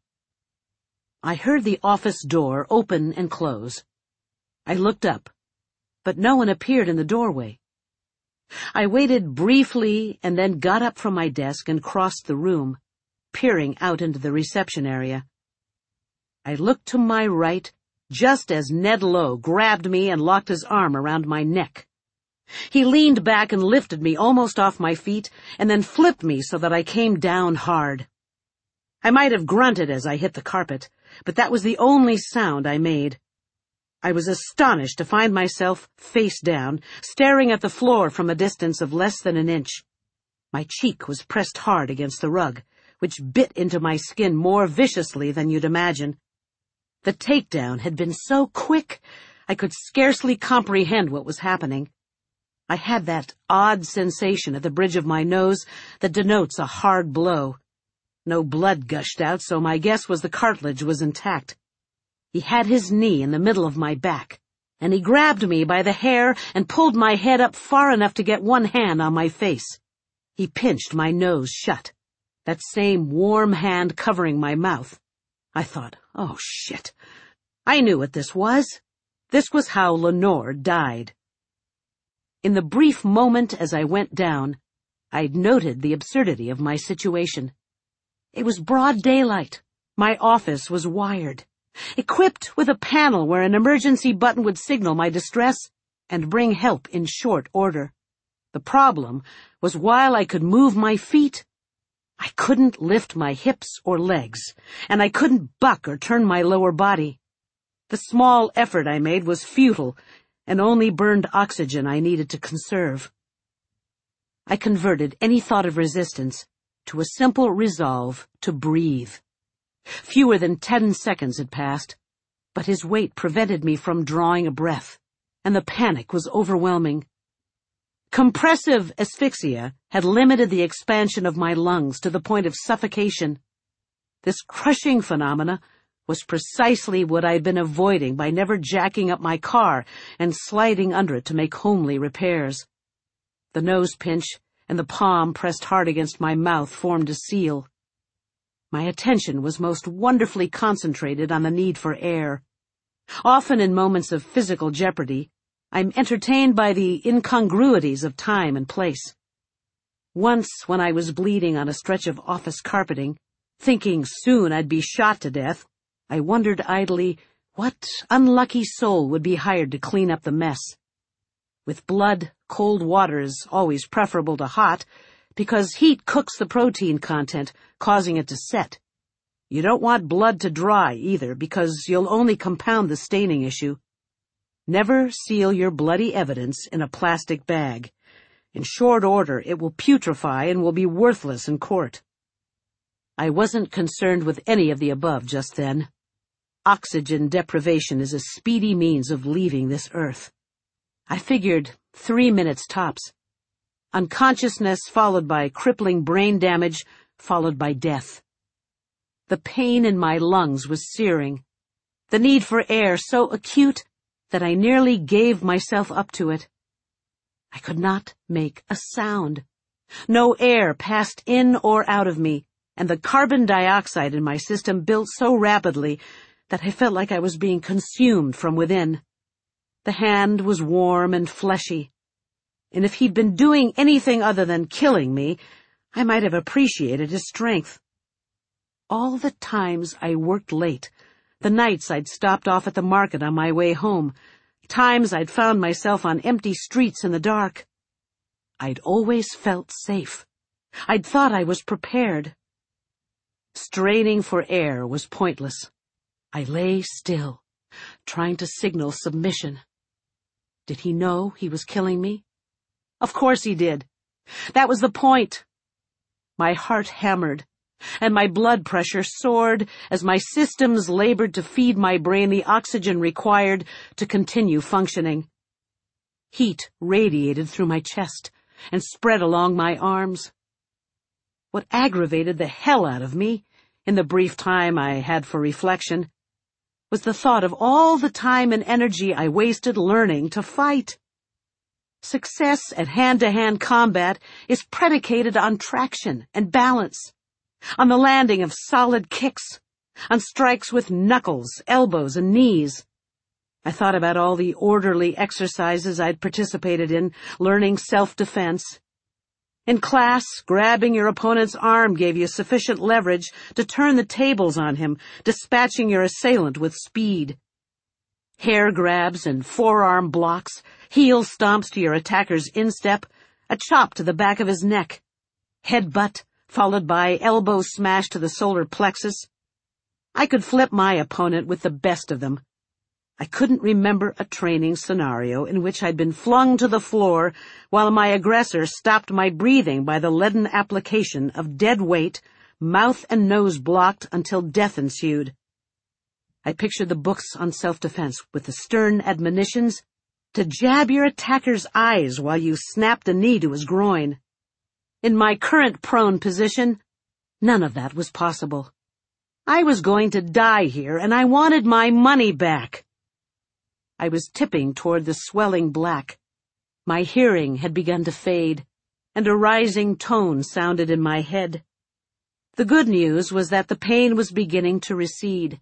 I heard the office door open and close. I looked up, but no one appeared in the doorway. I waited briefly and then got up from my desk and crossed the room, peering out into the reception area. I looked to my right just as Ned Lowe grabbed me and locked his arm around my neck. He leaned back and lifted me almost off my feet and then flipped me so that I came down hard. I might have grunted as I hit the carpet, but that was the only sound I made. I was astonished to find myself face down, staring at the floor from a distance of less than an inch. My cheek was pressed hard against the rug, which bit into my skin more viciously than you'd imagine. The takedown had been so quick, I could scarcely comprehend what was happening. I had that odd sensation at the bridge of my nose that denotes a hard blow. No blood gushed out, so my guess was the cartilage was intact. He had his knee in the middle of my back, and he grabbed me by the hair and pulled my head up far enough to get one hand on my face. He pinched my nose shut, that same warm hand covering my mouth. I thought, oh, shit. I knew what this was. This was how Lenore died. In the brief moment as I went down, I'd noted the absurdity of my situation. It was broad daylight. My office was wired, equipped with a panel where an emergency button would signal my distress and bring help in short order. The problem was while I could move my feet, I couldn't lift my hips or legs, and I couldn't buck or turn my lower body. The small effort I made was futile and only burned oxygen I needed to conserve. I converted any thought of resistance to a simple resolve to breathe. Fewer than ten seconds had passed, but his weight prevented me from drawing a breath, and the panic was overwhelming. Compressive asphyxia had limited the expansion of my lungs to the point of suffocation. This crushing phenomena was precisely what I had been avoiding by never jacking up my car and sliding under it to make homely repairs. The nose pinch and the palm pressed hard against my mouth formed a seal. My attention was most wonderfully concentrated on the need for air. Often in moments of physical jeopardy, I'm entertained by the incongruities of time and place. Once, when I was bleeding on a stretch of office carpeting, thinking soon I'd be shot to death, I wondered idly what unlucky soul would be hired to clean up the mess. With blood, cold water is always preferable to hot, because heat cooks the protein content, causing it to set. You don't want blood to dry, either, because you'll only compound the staining issue. Never seal your bloody evidence in a plastic bag. In short order, it will putrefy and will be worthless in court. I wasn't concerned with any of the above just then. Oxygen deprivation is a speedy means of leaving this earth. I figured three minutes tops. Unconsciousness followed by crippling brain damage, followed by death. The pain in my lungs was searing. The need for air so acute that I nearly gave myself up to it. I could not make a sound. No air passed in or out of me, and the carbon dioxide in my system built so rapidly that I felt like I was being consumed from within. The hand was warm and fleshy, and if he'd been doing anything other than killing me, I might have appreciated his strength. All the times I worked late, the nights I'd stopped off at the market on my way home, times I'd found myself on empty streets in the dark, I'd always felt safe. I'd thought I was prepared. Straining for air was pointless. I lay still, trying to signal submission. Did he know he was killing me? Of course he did. That was the point. My heart hammered, and my blood pressure soared as my systems labored to feed my brain the oxygen required to continue functioning. Heat radiated through my chest and spread along my arms. What aggravated the hell out of me, in the brief time I had for reflection, was the thought of all the time and energy I wasted learning to fight. Success at hand-to-hand combat is predicated on traction and balance, on the landing of solid kicks, on strikes with knuckles, elbows, and knees. I thought about all the orderly exercises I'd participated in, learning self-defense. In class, grabbing your opponent's arm gave you sufficient leverage to turn the tables on him, dispatching your assailant with speed. Hair grabs and forearm blocks, heel stomps to your attacker's instep, a chop to the back of his neck, headbutt, followed by elbow smash to the solar plexus. I could flip my opponent with the best of them. I couldn't remember a training scenario in which I'd been flung to the floor while my aggressor stopped my breathing by the leaden application of dead weight, mouth and nose blocked until death ensued. I pictured the books on self-defense with the stern admonitions to jab your attacker's eyes while you snapped a knee to his groin. In my current prone position, none of that was possible. I was going to die here, and I wanted my money back. I was tipping toward the swelling black. My hearing had begun to fade, and a rising tone sounded in my head. The good news was that the pain was beginning to recede.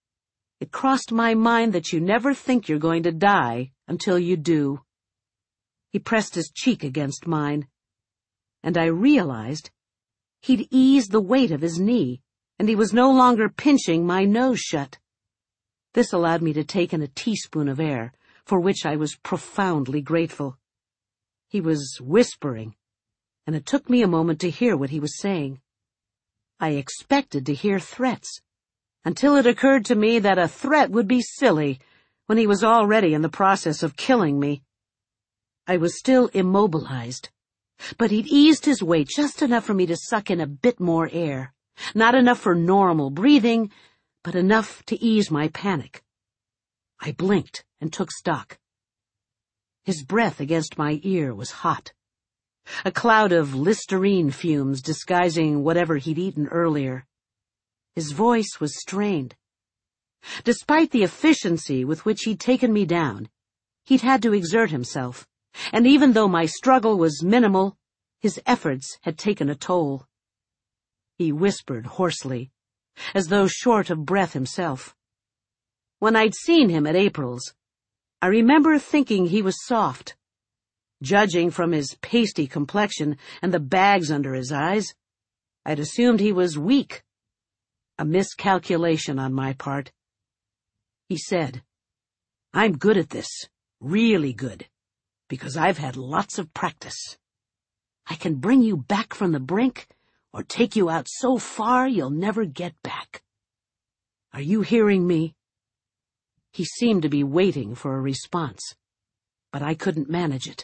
It crossed my mind that you never think you're going to die until you do. He pressed his cheek against mine. and I realized he'd eased the weight of his knee, and he was no longer pinching my nose shut. This allowed me to take in a teaspoon of air, for which I was profoundly grateful. He was whispering, and it took me a moment to hear what he was saying. I expected to hear threats, until it occurred to me that a threat would be silly when he was already in the process of killing me. I was still immobilized, but he'd eased his weight just enough for me to suck in a bit more air. Not enough for normal breathing, but enough to ease my panic. I blinked and took stock. His breath against my ear was hot, a cloud of Listerine fumes disguising whatever he'd eaten earlier. His voice was strained. Despite the efficiency with which he'd taken me down, he'd had to exert himself, and even though my struggle was minimal, his efforts had taken a toll. He whispered hoarsely, as though short of breath himself. When I'd seen him at April's, I remember thinking he was soft. Judging from his pasty complexion and the bags under his eyes, I'd assumed he was weak. A miscalculation on my part. He said, "I'm good at this, really good, because I've had lots of practice. I can bring you back from the brink or take you out so far you'll never get back. Are you hearing me?" He seemed to be waiting for a response, but I couldn't manage it.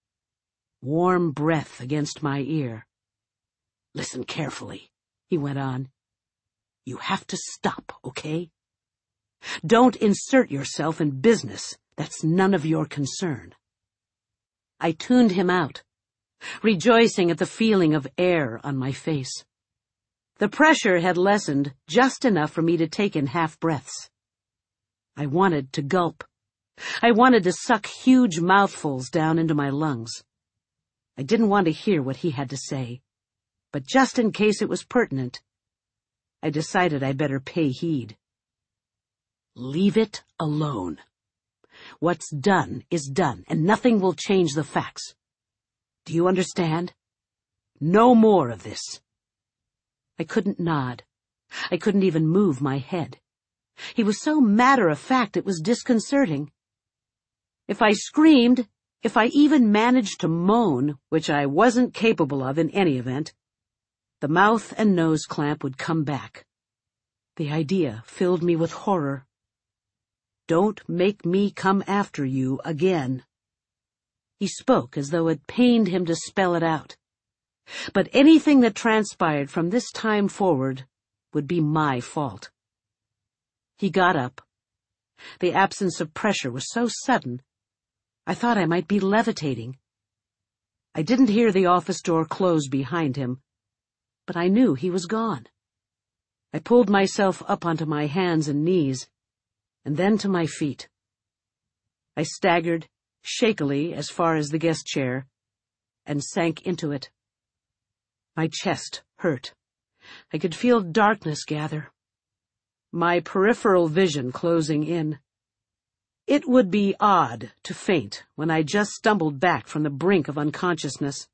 Warm breath against my ear. "Listen carefully," he went on. "You have to stop, okay? Don't insert yourself in business that's none of your concern." I tuned him out, rejoicing at the feeling of air on my face. The pressure had lessened just enough for me to take in half-breaths. I wanted to gulp. I wanted to suck huge mouthfuls down into my lungs. I didn't want to hear what he had to say, but just in case it was pertinent, I decided I'd better pay heed. "Leave it alone. What's done is done, and nothing will change the facts. Do you understand? No more of this." I couldn't nod. I couldn't even move my head. He was so matter-of-fact it was disconcerting. If I screamed, if I even managed to moan, which I wasn't capable of in any event, the mouth and nose clamp would come back. The idea filled me with horror. "Don't make me come after you again." He spoke as though it pained him to spell it out. But anything that transpired from this time forward would be my fault. He got up. The absence of pressure was so sudden, I thought I might be levitating. I didn't hear the office door close behind him, but I knew he was gone. I pulled myself up onto my hands and knees, and then to my feet. I staggered, shakily as far as the guest chair, and sank into it. My chest hurt. I could feel darkness gather. My peripheral vision closing in. It would be odd to faint when I just stumbled back from the brink of unconsciousness.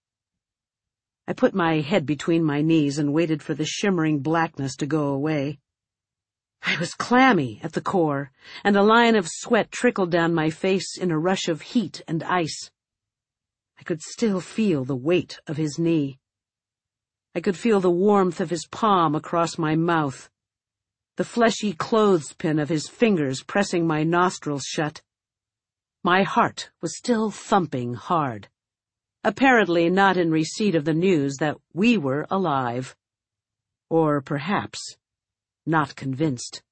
I put my head between my knees and waited for the shimmering blackness to go away. I was clammy at the core, and a line of sweat trickled down my face in a rush of heat and ice. I could still feel the weight of his knee. I could feel the warmth of his palm across my mouth, the fleshy clothespin of his fingers pressing my nostrils shut. My heart was still thumping hard, apparently not in receipt of the news that we were alive. Or perhaps not convinced.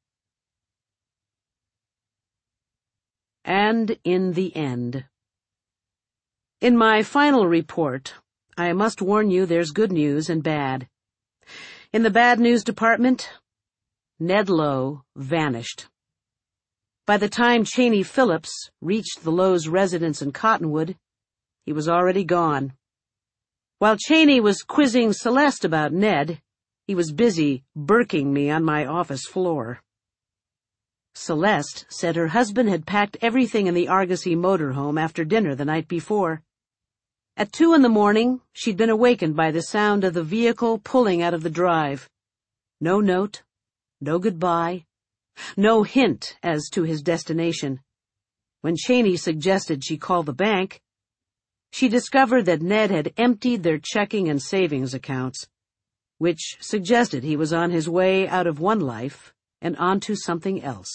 And in the end. In my final report, I must warn you there's good news and bad. In the bad news department, Ned Lowe vanished. By the time Cheney Phillips reached the Lowe's residence in Cottonwood, he was already gone. While Cheney was quizzing Celeste about Ned, he was busy burking me on my office floor. Celeste said her husband had packed everything in the Argosy motorhome after dinner the night before, At two in the morning, she'd been awakened by the sound of the vehicle pulling out of the drive. No note, no goodbye, no hint as to his destination. When Cheney suggested she call the bank, she discovered that Ned had emptied their checking and savings accounts, which suggested he was on his way out of one life and onto something else.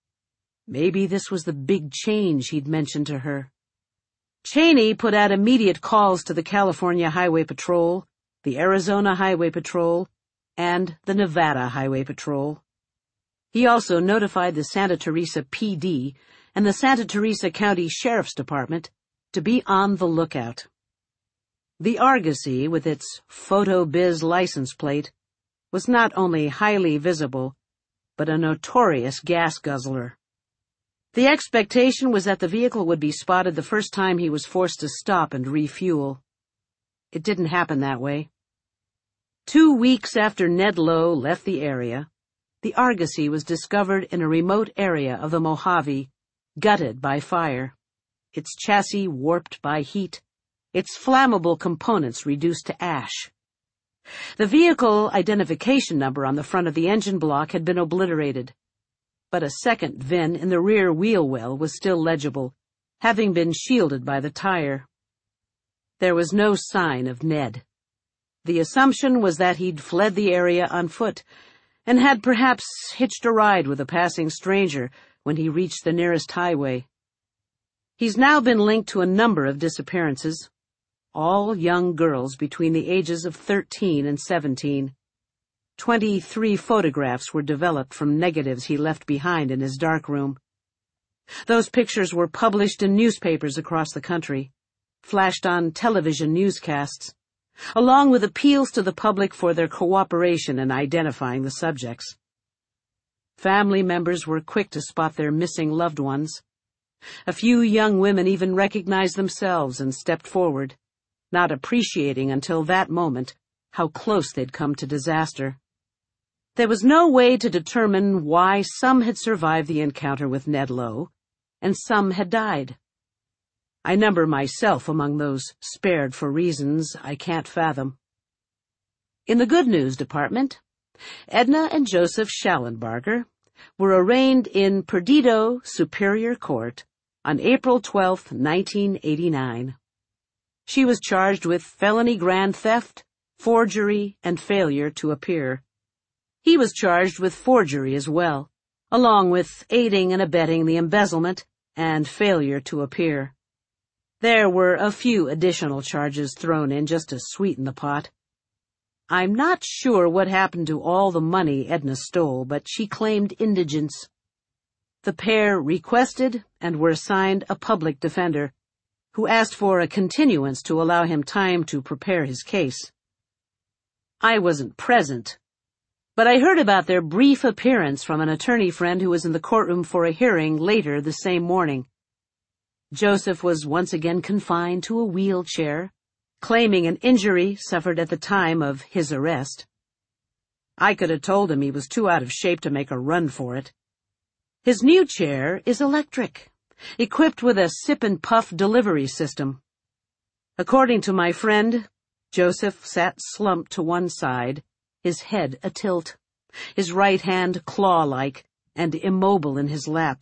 Maybe this was the big change he'd mentioned to her. Cheney put out immediate calls to the California Highway Patrol, the Arizona Highway Patrol, and the Nevada Highway Patrol. He also notified the Santa Teresa P D and the Santa Teresa County Sheriff's Department to be on the lookout. The Argosy, with its Photo Biz license plate, was not only highly visible, but a notorious gas guzzler. The expectation was that the vehicle would be spotted the first time he was forced to stop and refuel. It didn't happen that way. Two weeks after Ned Lowe left the area, the Argosy was discovered in a remote area of the Mojave, gutted by fire, its chassis warped by heat, its flammable components reduced to ash. The vehicle identification number on the front of the engine block had been obliterated, but a second V I N in the rear wheel well was still legible, having been shielded by the tire. There was no sign of Ned. The assumption was that he'd fled the area on foot and had perhaps hitched a ride with a passing stranger when he reached the nearest highway. He's now been linked to a number of disappearances, all young girls between the ages of thirteen and seventeen. Twenty-three photographs were developed from negatives he left behind in his darkroom. Those pictures were published in newspapers across the country, flashed on television newscasts, along with appeals to the public for their cooperation in identifying the subjects. Family members were quick to spot their missing loved ones. A few young women even recognized themselves and stepped forward, not appreciating until that moment how close they'd come to disaster. There was no way to determine why some had survived the encounter with Ned Lowe, and some had died. I number myself among those spared for reasons I can't fathom. In the good news department, Edna and Joseph Schallenbarger were arraigned in Perdido Superior Court on April twelfth, nineteen eighty-nine. She was charged with felony grand theft, forgery, and failure to appear. He was charged with forgery as well, along with aiding and abetting the embezzlement and failure to appear. There were a few additional charges thrown in just to sweeten the pot. I'm not sure what happened to all the money Edna stole, but she claimed indigence. The pair requested and were assigned a public defender, who asked for a continuance to allow him time to prepare his case. I wasn't present, but I heard about their brief appearance from an attorney friend who was in the courtroom for a hearing later the same morning. Joseph was once again confined to a wheelchair, claiming an injury suffered at the time of his arrest. I could have told him he was too out of shape to make a run for it. His new chair is electric, equipped with a sip-and-puff delivery system. According to my friend, Joseph sat slumped to one side, his head atilt, his right hand claw-like and immobile in his lap.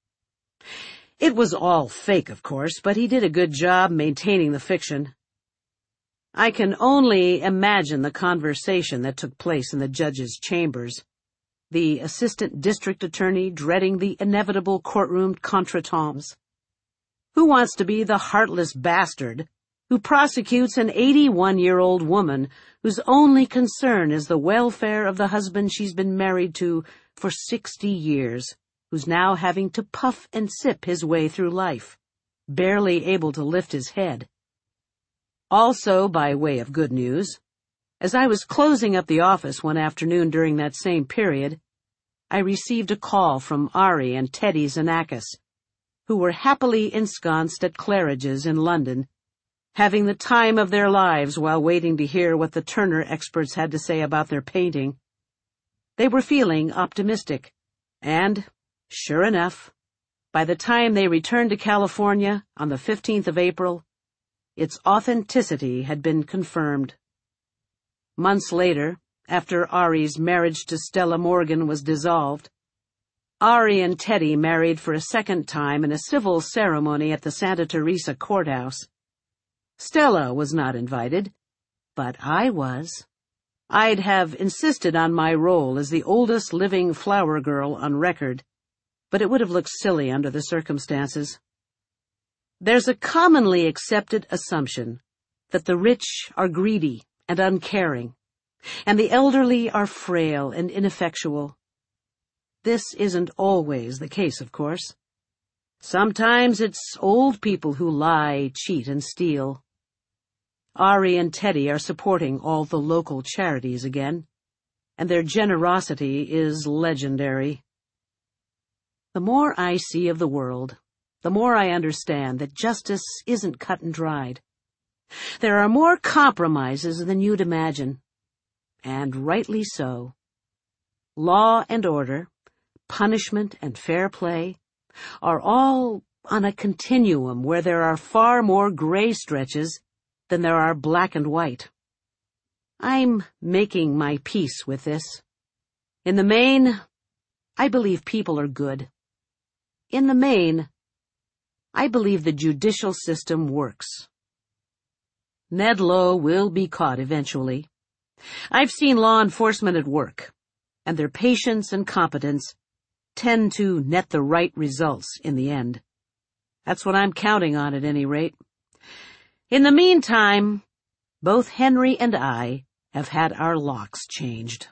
It was all fake, of course, but he did a good job maintaining the fiction. I can only imagine the conversation that took place in the judge's chambers, the assistant district attorney dreading the inevitable courtroom contretemps. Who wants to be the heartless bastard who prosecutes an eighty-one-year-old woman whose only concern is the welfare of the husband she's been married to for sixty years, who's now having to puff and sip his way through life, barely able to lift his head? Also, by way of good news, as I was closing up the office one afternoon during that same period, I received a call from Ari and Teddy Xenakis, who were happily ensconced at Claridge's in London, having the time of their lives while waiting to hear what the Turner experts had to say about their painting. They were feeling optimistic, and, sure enough, by the time they returned to California on the fifteenth of April, its authenticity had been confirmed. Months later, after Ari's marriage to Stella Morgan was dissolved, Ari and Teddy married for a second time in a civil ceremony at the Santa Teresa courthouse. Stella was not invited, but I was. I'd have insisted on my role as the oldest living flower girl on record, but it would have looked silly under the circumstances. There's a commonly accepted assumption that the rich are greedy and uncaring, and the elderly are frail and ineffectual. This isn't always the case, of course. Sometimes it's old people who lie, cheat, and steal. Ari and Teddy are supporting all the local charities again, and their generosity is legendary. The more I see of the world, the more I understand that justice isn't cut and dried. There are more compromises than you'd imagine, and rightly so. Law and order, punishment and fair play are all on a continuum where there are far more gray stretches than there are black and white. I'm making my peace with this. In the main, I believe people are good. In the main, I believe the judicial system works. Ned Lowe will be caught eventually. I've seen law enforcement at work, and their patience and competence tend to net the right results in the end. That's what I'm counting on at any rate. In the meantime, both Henry and I have had our locks changed.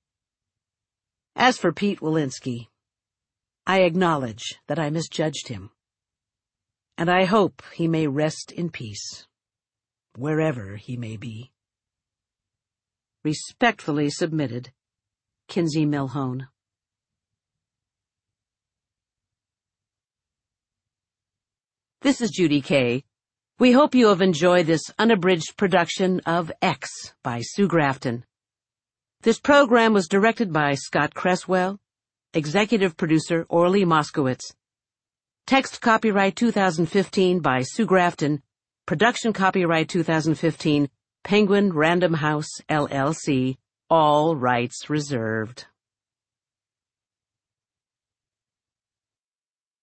As for Pete Walensky, I acknowledge that I misjudged him, and I hope he may rest in peace, wherever he may be. Respectfully submitted, Kinsey Milhone. This is Judy Kay. We hope you have enjoyed this unabridged production of X by Sue Grafton. This program was directed by Scott Cresswell, executive producer Orly Moskowitz. Text copyright two thousand fifteen by Sue Grafton, production copyright two thousand fifteen, Penguin Random House, L L C, all rights reserved.